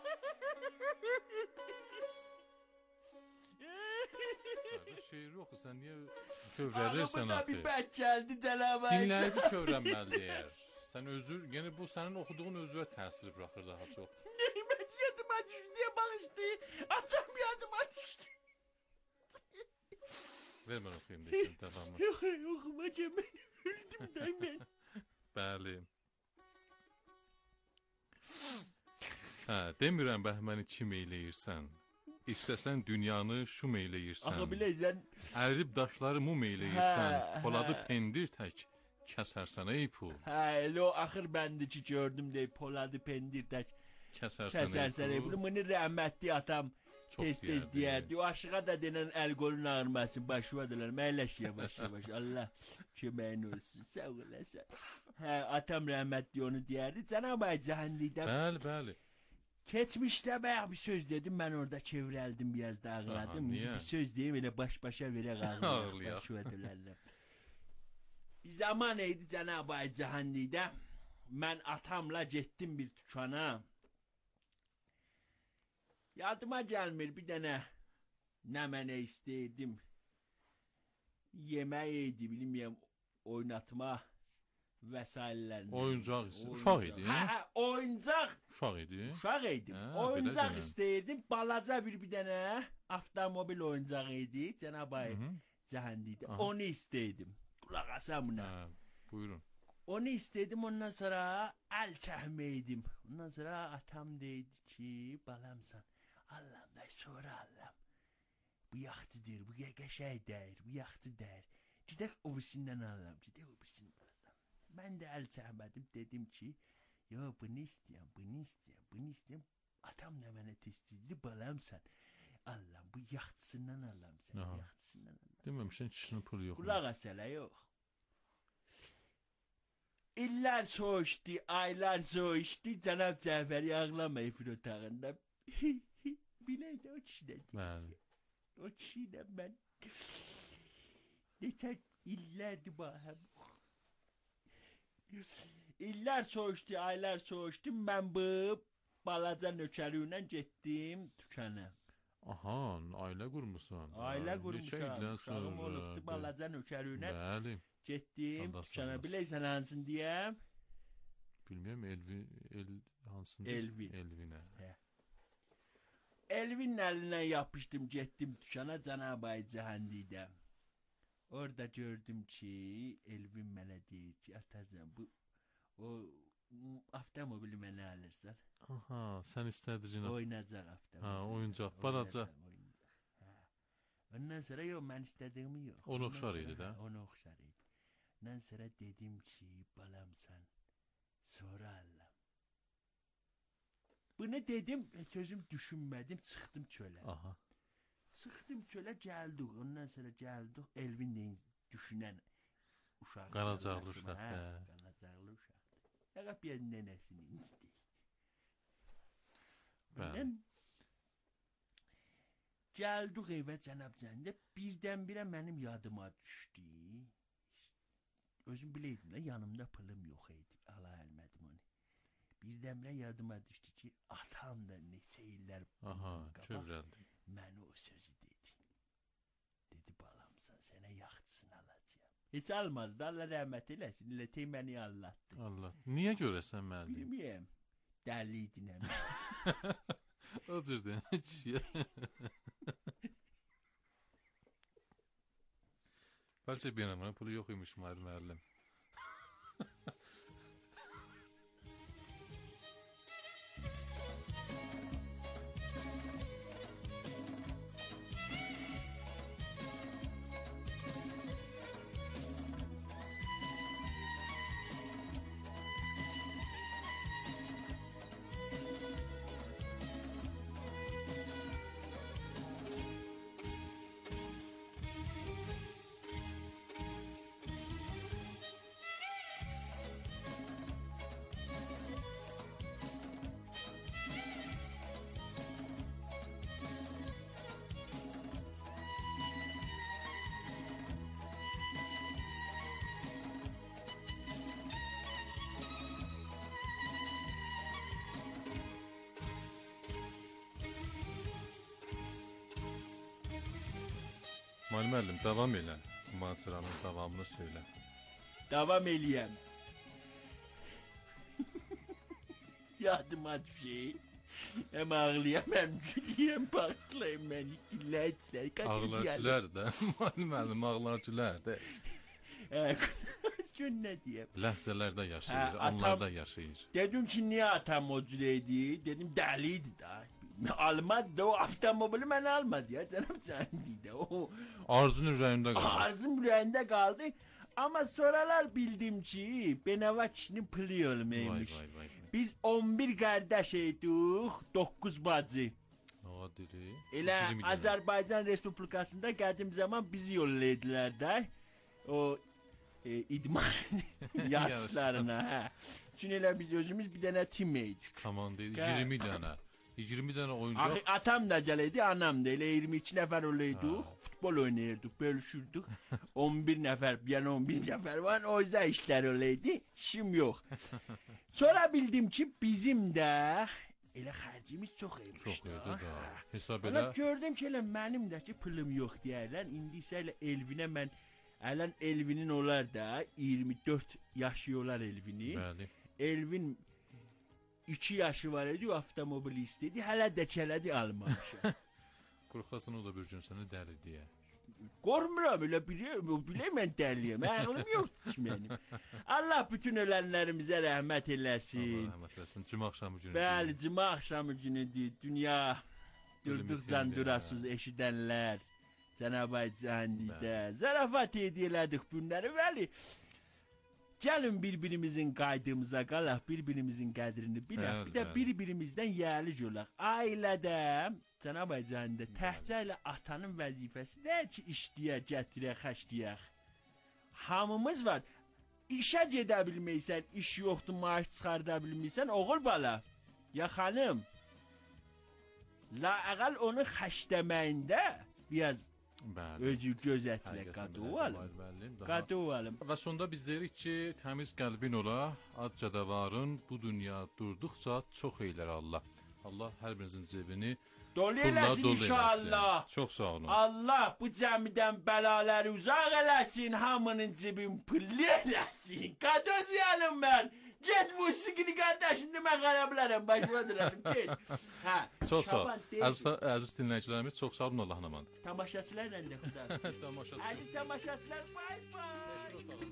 Sərdə şeiri oxu, sən niyə kövrəlirsən Ağabıda axı? bir bək gəldi Cənab Ayca. Dinləyici kövrənməli deyər. Sən özür, yəni bu sənin oxuduğun özünə təsir buraxır daha çox. Nemət yadıma düşdü deyə bağışdı. Atam yadıma düşdü. Ver mən oxuyayım deyəsən, davamı. Yox, oxuma ki, mən öldüm də mən. Bəli. Hə, demirəm bəhməni kim eyləyirsən. İstəsən dünyanı şum eyləyirsən. Axı biləysən. Ərib daşları mum eyləyirsən. Hə, Poladı hə. pendir tək kəsərsən ey pul. Hə, elə o axır bəndi ki gördüm deyib Poladı pendir tək Kəsərsən, kəsərsən ey pul. Bunu rəhmətli atam tez tez deyərdi. O aşığa da denən əl qolun ağrımasın, başı vadılar. Məyləş yavaş yavaş. Allah köməyin olsun. Sağ olasın. Hə, atam rəhmətli onu deyərdi. Cənab Ayca Həndlidə. Bəli, bəli. Keçmişdə bayaq bir söz dedim, mən orada çevrəldim, biraz da ağladım. Aha, bir söz deyim, elə baş-başa verək ağlayaq. Başı vadılarla. Bir zaman idi Cənab Ayca Həndlidə. Mən atamla getdim bir tükana. Yadıma gəlmir bir dənə nə mənə istəyirdim. Yemək idi, bilməyəm, oynatma vəsailələrini. Oyuncaq istəyirdim. Uşaq idi. Hə, hə, oyuncaq. Uşaq idi. Uşaq idim. Hə, Oyuncaq belə istəyirdim. Balaca bir bir dənə avtomobil oyuncağı idi. Cənab Ayca Həndlidə. Onu istəyirdim. Qulaq asam buna. Hə, buyurun. Onu istedim, ondan sonra el çəkməydim. Ondan sonra atam deydi ki, balamsan. Allah'ım da sonra Allah'ım. Bu yaxtıdır, bu qəşəng dəyir, bu yaxtı dəyir. Gidək obisindən alalım, gidək obisindən alalım. Mən də el çəkmədim, dedim ki, yo bunu istəyəm, bunu istəyəm, bunu istəyəm. Atam da mənə testizdi, balamsan. Allah'ım bu yaxtısından alalım sən, yaxtısından alalım. Deməmişsən kişinin pulu yox. Qulaq as hələ, yox. İllər soğuşdu, aylar soğuşdu, Cənab Cəfəri ağlama ifir otağında. Biləydi o kişidən Bəli. O kişiyle mən neçə illərdir bahəm. İllər soğuşdu, aylar soğuşdu, mən bu balaca nökəriylə getdim tükənə. Aha, ailə qurmusan. Ailə qurmuşam, Neçə ildən uşağım sonra. olubdu, balaca nökəriylə Bəli. getdim tükənə. Biləysən hansın deyəm? Bilmirəm, Elvin, el, hansındır? Elvin. Elvinə. Hə. Elvin əlinə yapışdım, getdim tükana Cənab Ayca Həndlidə. Orada gördüm ki, Elvin mənə deyir ki, atacan bu o avtomobili mənə alırsan. Aha, sən istədicin. Oynayacaq avtomobil. Ha, oyuncaq, balaca. Hə. Ondan sonra yox, mən istədiyimi yox. Onu oxşar idi də. Onu oxşar idi. Ondan sonra dedim ki, balamsan, sonra Allah. Bunu dedim, sözüm düşünmədim, çıxdım çölə. Aha. Çıxdım çölə, gəldik. Ondan sonra gəldik, Elvin deyin düşünən uşaq. Qaracaqlı uşaq. Hə, qaracaqlı uşaqdır. Yaqab bir nənəsini incidi. Bəli. Gəldik evə Cənab Cəndə, birdən-birə mənim yadıma düşdü. Özüm biləydim də, yanımda pulum yox idi, ala əlmədim onu. Birdən-birə yadıma düşdü ki, atam da neçə illər kövrəldi. Mənə o sözü dedi. Dedi, balamsan, sənə yaxçısını alacağım. Heç almadı da, Allah rəhmət eləsin, elə tey məni anlattı. Allah, niyə görəsən müəllim? Bilməyəm, dəli idin əmin. O cür deyən kişiyə. Bəlkə bir yana pulu yox imiş müəllim. Mal müəllim, davam elə. Macəranın davamını söylə. Davam eləyəm. Yadıma düşey. Hem ağlayam hem gülüyem, bağışlayın beni. Dinləyicilər, ağlarcılar da, mal müəllim, ağlarcılar da. Gün nə deyəm? Ləhzələrdə yaşayır, anlarda yaşayır. Dedim ki, niye atam o cüreydi? Dedim dəliydi da. Almadı da o avtomobili mən almadı ya. Canım sendiydi o. Arzun ürəyində qaldı. Arzum ürəyində qaldı. Ama sonralar bildim ki, Benava kişinin pılı olmaymış. Vay vay vay. Biz on bir kardeş eydik, dokuz bacı. Adili. Elə Azərbaycan Respublikasında qədim zaman bizi yollaydılar da. O e, idman yarışlarına. Hə. Çünki elə biz özümüz bir dənə tim eydik. Tamam deyil, iyirmi dənə. iyirmi dənə oyuncu. Axı atam da gələydi, anam da. Elə iyirmi iki nəfər olaydıq. Futbol oynayırdık, bölüşürdük. on bir nəfər, yəni on bir nəfər var. O yüzden işlər olaydı. İşim yox. Sonra bildim ki, bizim də elə xərcimiz çox eymiş. Çox eydi da. Hesab elə. elə. Gördüm ki, elə mənim də ki, pulum yox deyərlər. İndi isə elə Elvinə mən, ələn Elvinin olar da, iyirmi dörd yaşı olar Elvini. Bəli. Elvin iki yaşı var idi, o avtomobili istedi. Hələ də kələdi almamışam. Qorxasan o da bir gün səni dəli deyə. Qormuram, elə biləyim mən dəliyəm. Ağlım yoxdur ki mənim. Allah bütün ölənlərimizə rəhmət eləsin. Allah rəhmət eləsin. Cümə axşamı günüdür. Bəli, cümə axşamı günüdür. Dünya durduqcan durasız eşidənlər. Cənab-ı Cəhandidə zarafat edilədik bunları. Bəli, gəlin bir-birimizin qaydımıza qalaq, bir-birimizin qədrini bilək. Bir də bir-birimizdən yəlik olaq. Ailədə, Cənab-ı Cəhandidə təhcə ilə atanın vəzifəsi deyil ki, işləyək, gətirək, xəşləyək. Hamımız var. İşə gedə bilməysən, iş yoxdur, maaş çıxarda bilməysən, oğul bala, ya xanım, la'aqal onu xəşləməyində biraz özü gözətlə qadıvalım. Qadıvalım. Və sonda biz deyirik ki, təmiz qəlbin ola, ad cədavarın bu dünya durduqca çox eylər Allah. Allah hər birinizin cebini dolu eləsin inşallah. Çox sağ olun. Allah bu cəmidən bəlaları uzaq eləsin, hamının cebin pullu eləsin. Qadözüyalım mən. Get musiqini qardaşın demə qarabilərəm, başıma durarım, get. Hə, çox sağ olun. Əziz, əziz dinləyicilərimiz, çox sağ olun, Allahın amandır. Tamaşaçılarla da xudafız. Tamaşaçılar. Əziz tamaşaçılar, bay bay.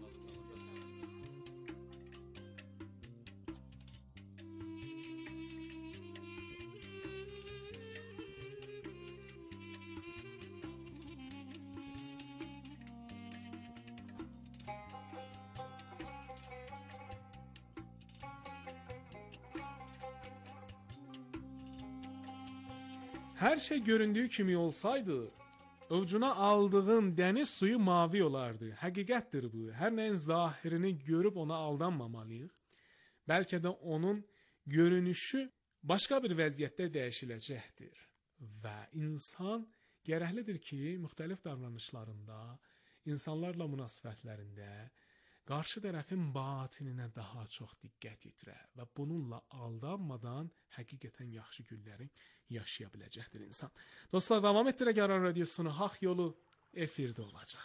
Her şey göründüğü kimi olsaydı, ovcuna aldığın deniz suyu mavi olardı. Həqiqətdir bu. Hər nəyin zahirini görüb ona aldanmamalıyıq. Bəlkə də onun görünüşü başqa bir vəziyyətdə dəyişiləcəkdir. Və insan gərəklidir ki, müxtəlif davranışlarında, insanlarla münasibətlərində qarşı tərəfin batininə daha çox diqqət yetirə və bununla aldanmadan həqiqətən yaxşı günləri yaşaya biləcəkdir insan. Dostlar, davam etdirək Aran Radiosunu. Haqq yolu efirdə olacaq.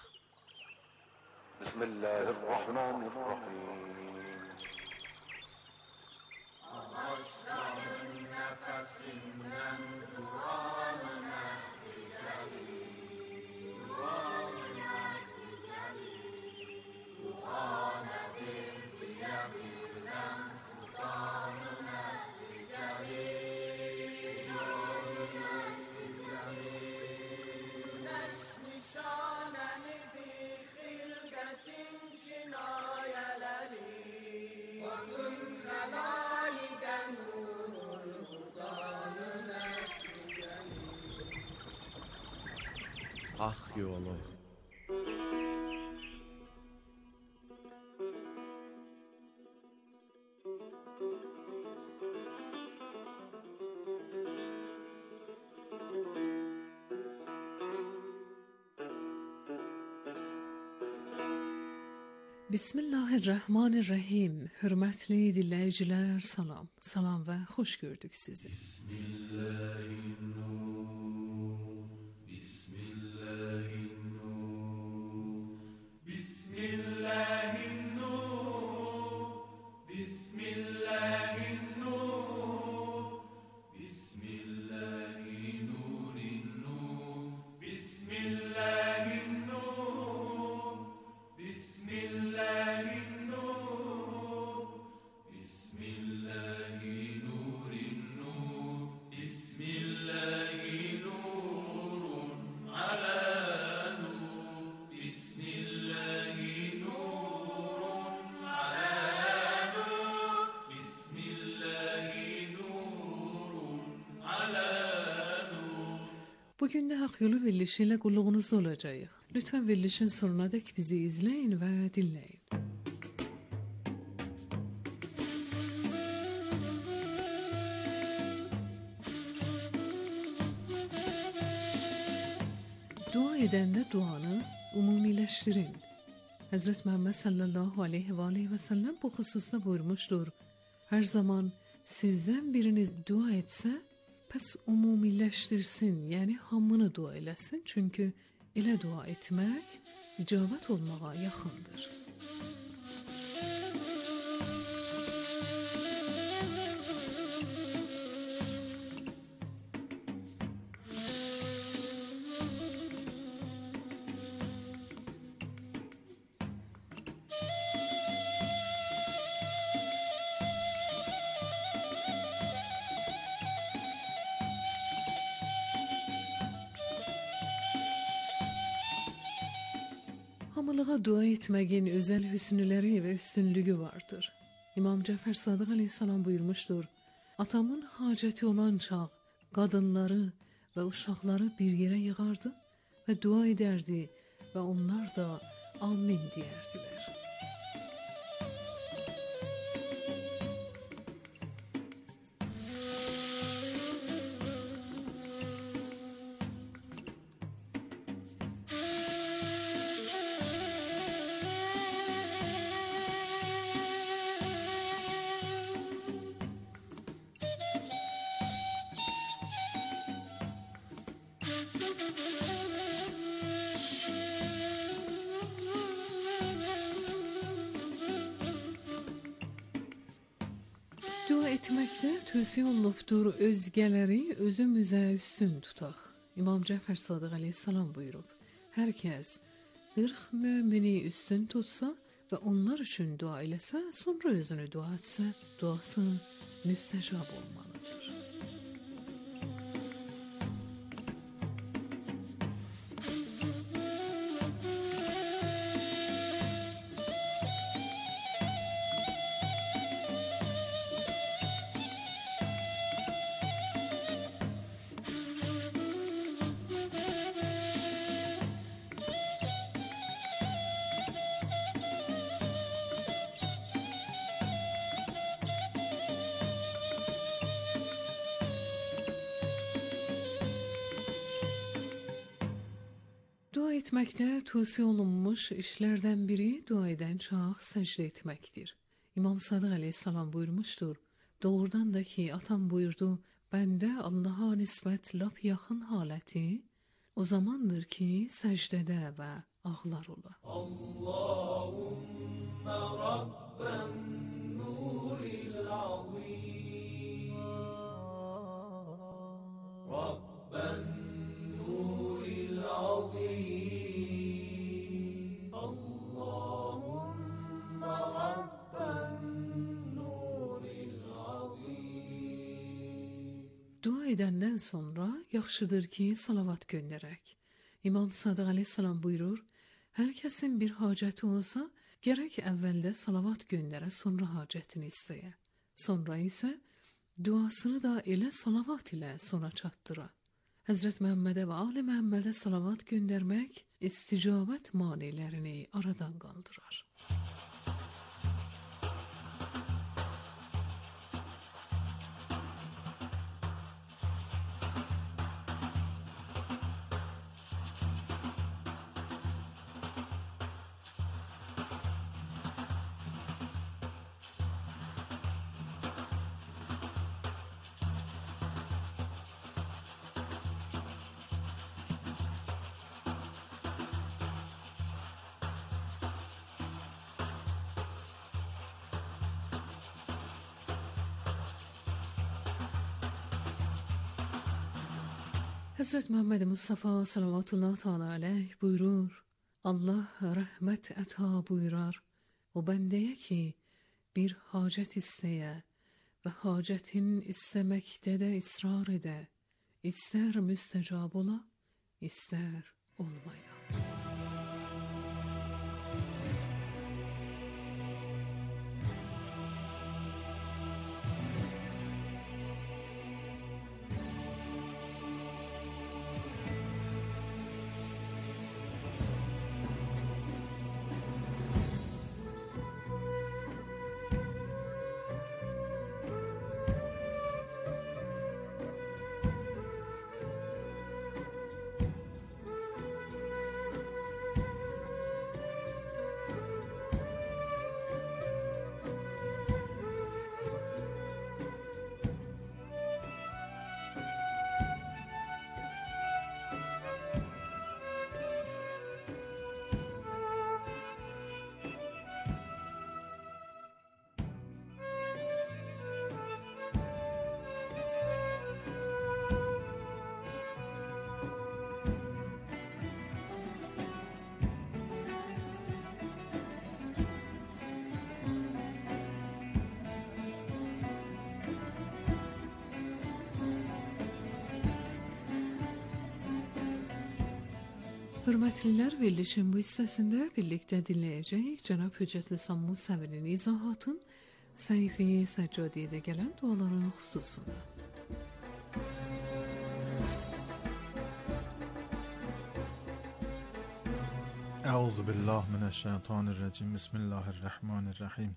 Bismillahirrahmanirrahim. Ağaçların nəfəsindən duanı nəticəli, duanı nəticəli, dua nədir deyə bilən xudanı nəticəli. Haqq yolu. Bismillahirrahmanirrahim. Hörmətli dinləyicilər, salam. Salam və xoş gördük sizi. Bismillahirrahmanirrahim. Bismillahirrahmanirrahim. الله النور بسم الله النور بسم الله نور النور بسم الله النور بسم الله النور بسم الله نور النور بسم الله نور على نور بسم الله نور على نور بسم الله نور على نور. Bugün de Hak Yolu verilişi ile kulluğunuzda olacağız. Lütfen verilişin sonuna dek bizi izleyin ve dinleyin. Dua edende duanı umumileştirin. Hazreti Muhammed sallallahu aleyhi ve aleyhi ve sellem bu hususta buyurmuştur. Her zaman sizden biriniz dua etse, pes umumileştirsin, yani hamını dua eləsin. Çünkü elə dua etmek icabet olmağa yakındır. Hamılığa dua etmeyin özel hüsnüleri ve üstünlüğü vardır. İmam Cafer Sadık Aleyhisselam buyurmuştur. Atamın haceti olan çağ, kadınları ve uşakları bir yere yığardı ve dua ederdi ve onlar da amin diyerdiler. Dua etmekte tövsiye olunubdur, özgeleri özümüze üstün tutaq. İmam Cafer Sadık Aleyhisselam buyurub, herkes qırx mümini üstün tutsa ve onlar üçün dua eləsə, sonra özünü dua etsə, duası müstəcab olmalıdır. Dua etmekte tavsiye olunmuş işlerden biri dua eden çağ secde etmektir. İmam Sadık Aleyhisselam buyurmuştur. Doğrudan da ki atam buyurdu, bende Allah'a nispet lap yakın haleti o zamandır ki secdede ve ağlar ola. Allahümme Rabben nuril azim Rabben nuril azim Allahümme Rabben nuril azim. Dua edenden sonra yaxşıdır ki salavat gönderək. İmam Sadık Aleyhisselam buyurur, herkesin bir haceti olsa gerek evvelde salavat göndere sonra hacetini isteye. Sonra ise duasını da elə salavat ile sona çattıra. Hazreti Muhammed'e ve Ali Muhammed'e salavat göndermek isticabet manilerini aradan kaldırar. Hazret Muhammed Mustafa salavatullah teala aleyh buyurur: Allah rahmet ata buyurar o bendeye ki bir hacet isteye ve hacetin istemekte de ısrar ede, ister müstecab ola, ister olmaya. Hürmetliler, verilişin bu hissesinde birlikte dinleyecek Cenab-ı Hüccetli Sammu Sevi'nin izahatın Sayfi Seccadiye'de gelen duaların hususunda. Euzubillahimineşşeytanirracim. Bismillahirrahmanirrahim.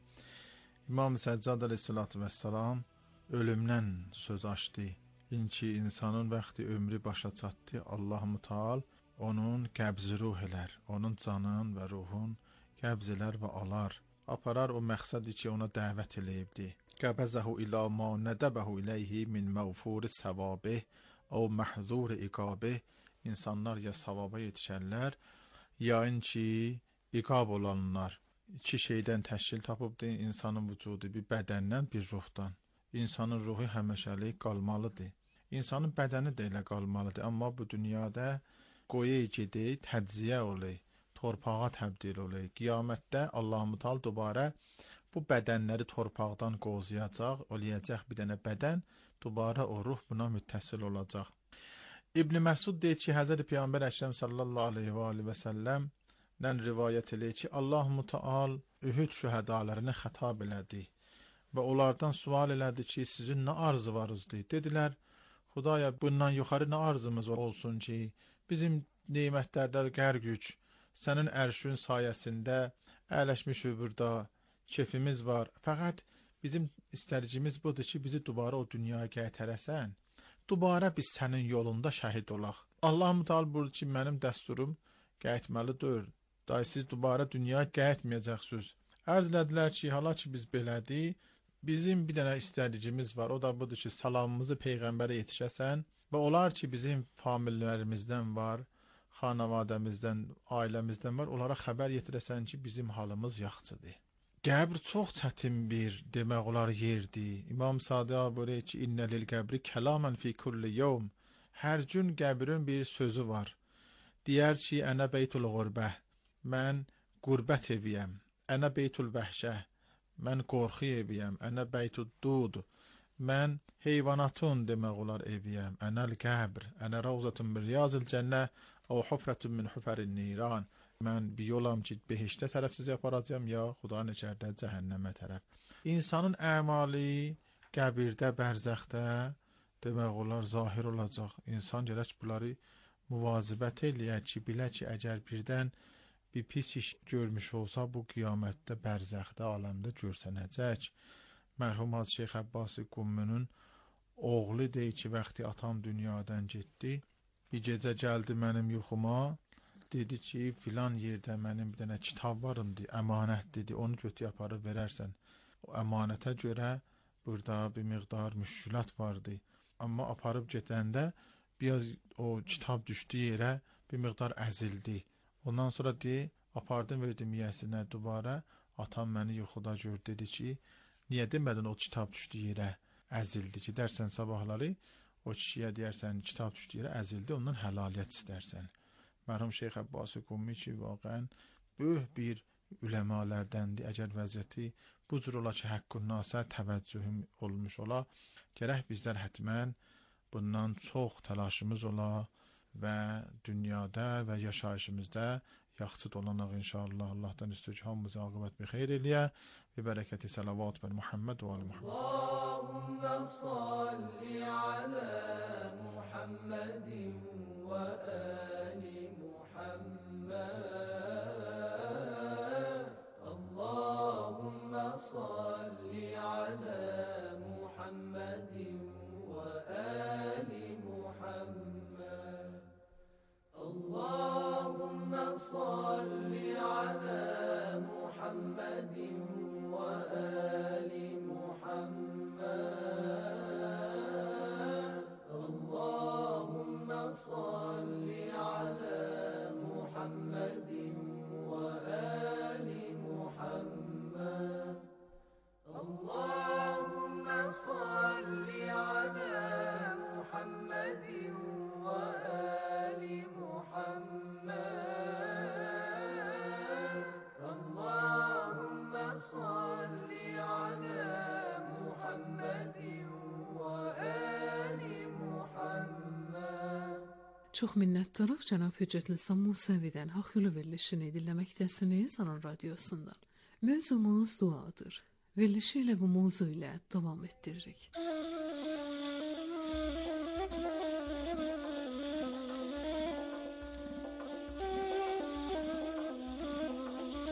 İmam Səccad aleyhissalatu vesselam ölümdən söz açdı. İnki insanın vaxtı ömrü başa çatdı. Allah-u Teala onun qəbzi ruh elər, onun canın və ruhun qəbz elər və alar. Aparar o məqsədi ki, ona dəvət eləyibdi. Qəbəzəhu ilə ma nədəbəhu iləyhi min məğfuri səvabih o məhzuri iqabih. İnsanlar ya savaba yetişərlər, ya inki iqab olanlar. İki şeydən təşkil tapıbdı insanın vücudu, bir bədəndən, bir ruhdan. İnsanın ruhu həməşəlik qalmalıdır. İnsanın bədəni də elə qalmalıdır, amma bu dünyada qoyu gedi, tədziyə olay, torpağa təbdil olay. Qiyamətdə Allah-u Teala dubarə bu bədənləri torpaqdan qozuyacaq, oluyacaq bir dənə bədən, dubarə o ruh buna müttəsil olacaq. İbn Məsud deyir ki, Həzrət Peyğəmbər Əkrəm sallallahu aleyhi və aleyhi və səlləmdən rivayət eləyir ki, Allah-u Teala Ühud şühədalarını xətab elədi və onlardan sual elədi ki, sizin nə arzu varızdır? Dedilər, Xudaya bundan yuxarı nə arzumuz olsun ki, bizim neymətlərdə qər güc, sənin ərşün sayəsində əyləşmişik burada, kefimiz var. Fəqət bizim istərcimiz budur ki, bizi dubara o dünyaya gətirəsən, dubara biz sənin yolunda şəhid olaq. Allah-u Teala buyurdu ki, mənim dəsturum qayıtmalıdır. Day siz dubara dünyaya qayıtmayacaqsınız. Ərz elədilər ki, hala ki biz belədik, bizim bir dənə istədicimiz var. O da budur ki, salamımızı Peyğəmbərə yetişəsən və olar ki, bizim famillərimizdən var, xanavadəmizdən, ailəmizdən var. Onlara xəbər yetirəsən ki, bizim halımız yaxşıdır. Qəbr çox çətin bir demək olar yerdir. İmam Sadiq buyurur ki, İnnə lil qəbri kəlamən fi kulli yevm. Hər gün qəbrin bir sözü var. Deyər ki, ənə beytul qurbə. Mən qurbət eviyəm. Ənə beytul vəhşə. Mən qorxu eviyəm. Ənə beytul dud. Mən heyvanatın demək olar eviyəm. Ənəl qəbr. Ənə ravzatun min riyazil cənnə o hufratun min hufarin niran. Mən bir yolam ki, behiştə tərəf sizi aparacağım, ya Xuda neçərdə cəhənnəmə tərəf. İnsanın əmali qəbirdə, bərzəxdə demək olar zahir olacaq. İnsan gərək bunları muvazibət eləyək ki, bilə ki, əgər birdən bir pis iş görmüş olsa, bu qiyamətdə, bərzəxdə, aləmdə görsənəcək. Mərhum Hacı Şeyx Əbbasi Qummunun oğlu deyir ki, vaxtı atam dünyadan getdi. Bir gecə gəldi mənim yuxuma, dedi ki, filan yerdə mənim bir dənə kitab varındı, əmanət dedi, onu götü aparıb verərsən. O əmanətə görə burada bir miqdar müşkülat vardı. Amma aparıb gedəndə biraz o kitab düşdü yerə, bir miqdar əzildi. Ondan sonra deyir, apardım verdim yiyəsinə dubara, atam məni yuxuda gör, dedi ki, niyə demədin o kitab düşdü yerə, əzildi ki, dərsən sabahları o kişiyə deyərsən kitab düşdüyür, əzildi, ondan həlaliyyət istərsən. Mərhum Şeyx Abbas Qummi ki, vaqəən böyük bir üləmalərdəndir. Əgər vəziyyəti bu cür ola ki, haqqın nasa təvəccühüm olmuş ola, gərək bizlər hətmən bundan çox təlaşımız ola və dünyada və yaşayışımızda yaxçı dolanaq inşallah. Allahdan istəyir ki, hamımızı aqibət bir xeyr eləyə və bərəkəti salavat bər Muhammed və ali Muhammed. Allahümme salli alə Muhammedin və ali Muhammed. Allahümme salli alə Muhammedin və ali Muhammed. Allahümme salli alə Muhammedin və ali Muhammed. Allahümme salli alə Muhammedin və ali Muhammed. Allahümme salli alə Muhammedin və ali Muhammed. Allahümme salli alə Muhammedin və ali Muhammed. Çox minnətdarıq cənab Hüccətlislam Musavidən Haxyulu verilişini dinləməkdəsiniz Anan Radiosundan. Mövzumuz duadır. Verilişi ilə bu mövzu ilə davam etdiririk.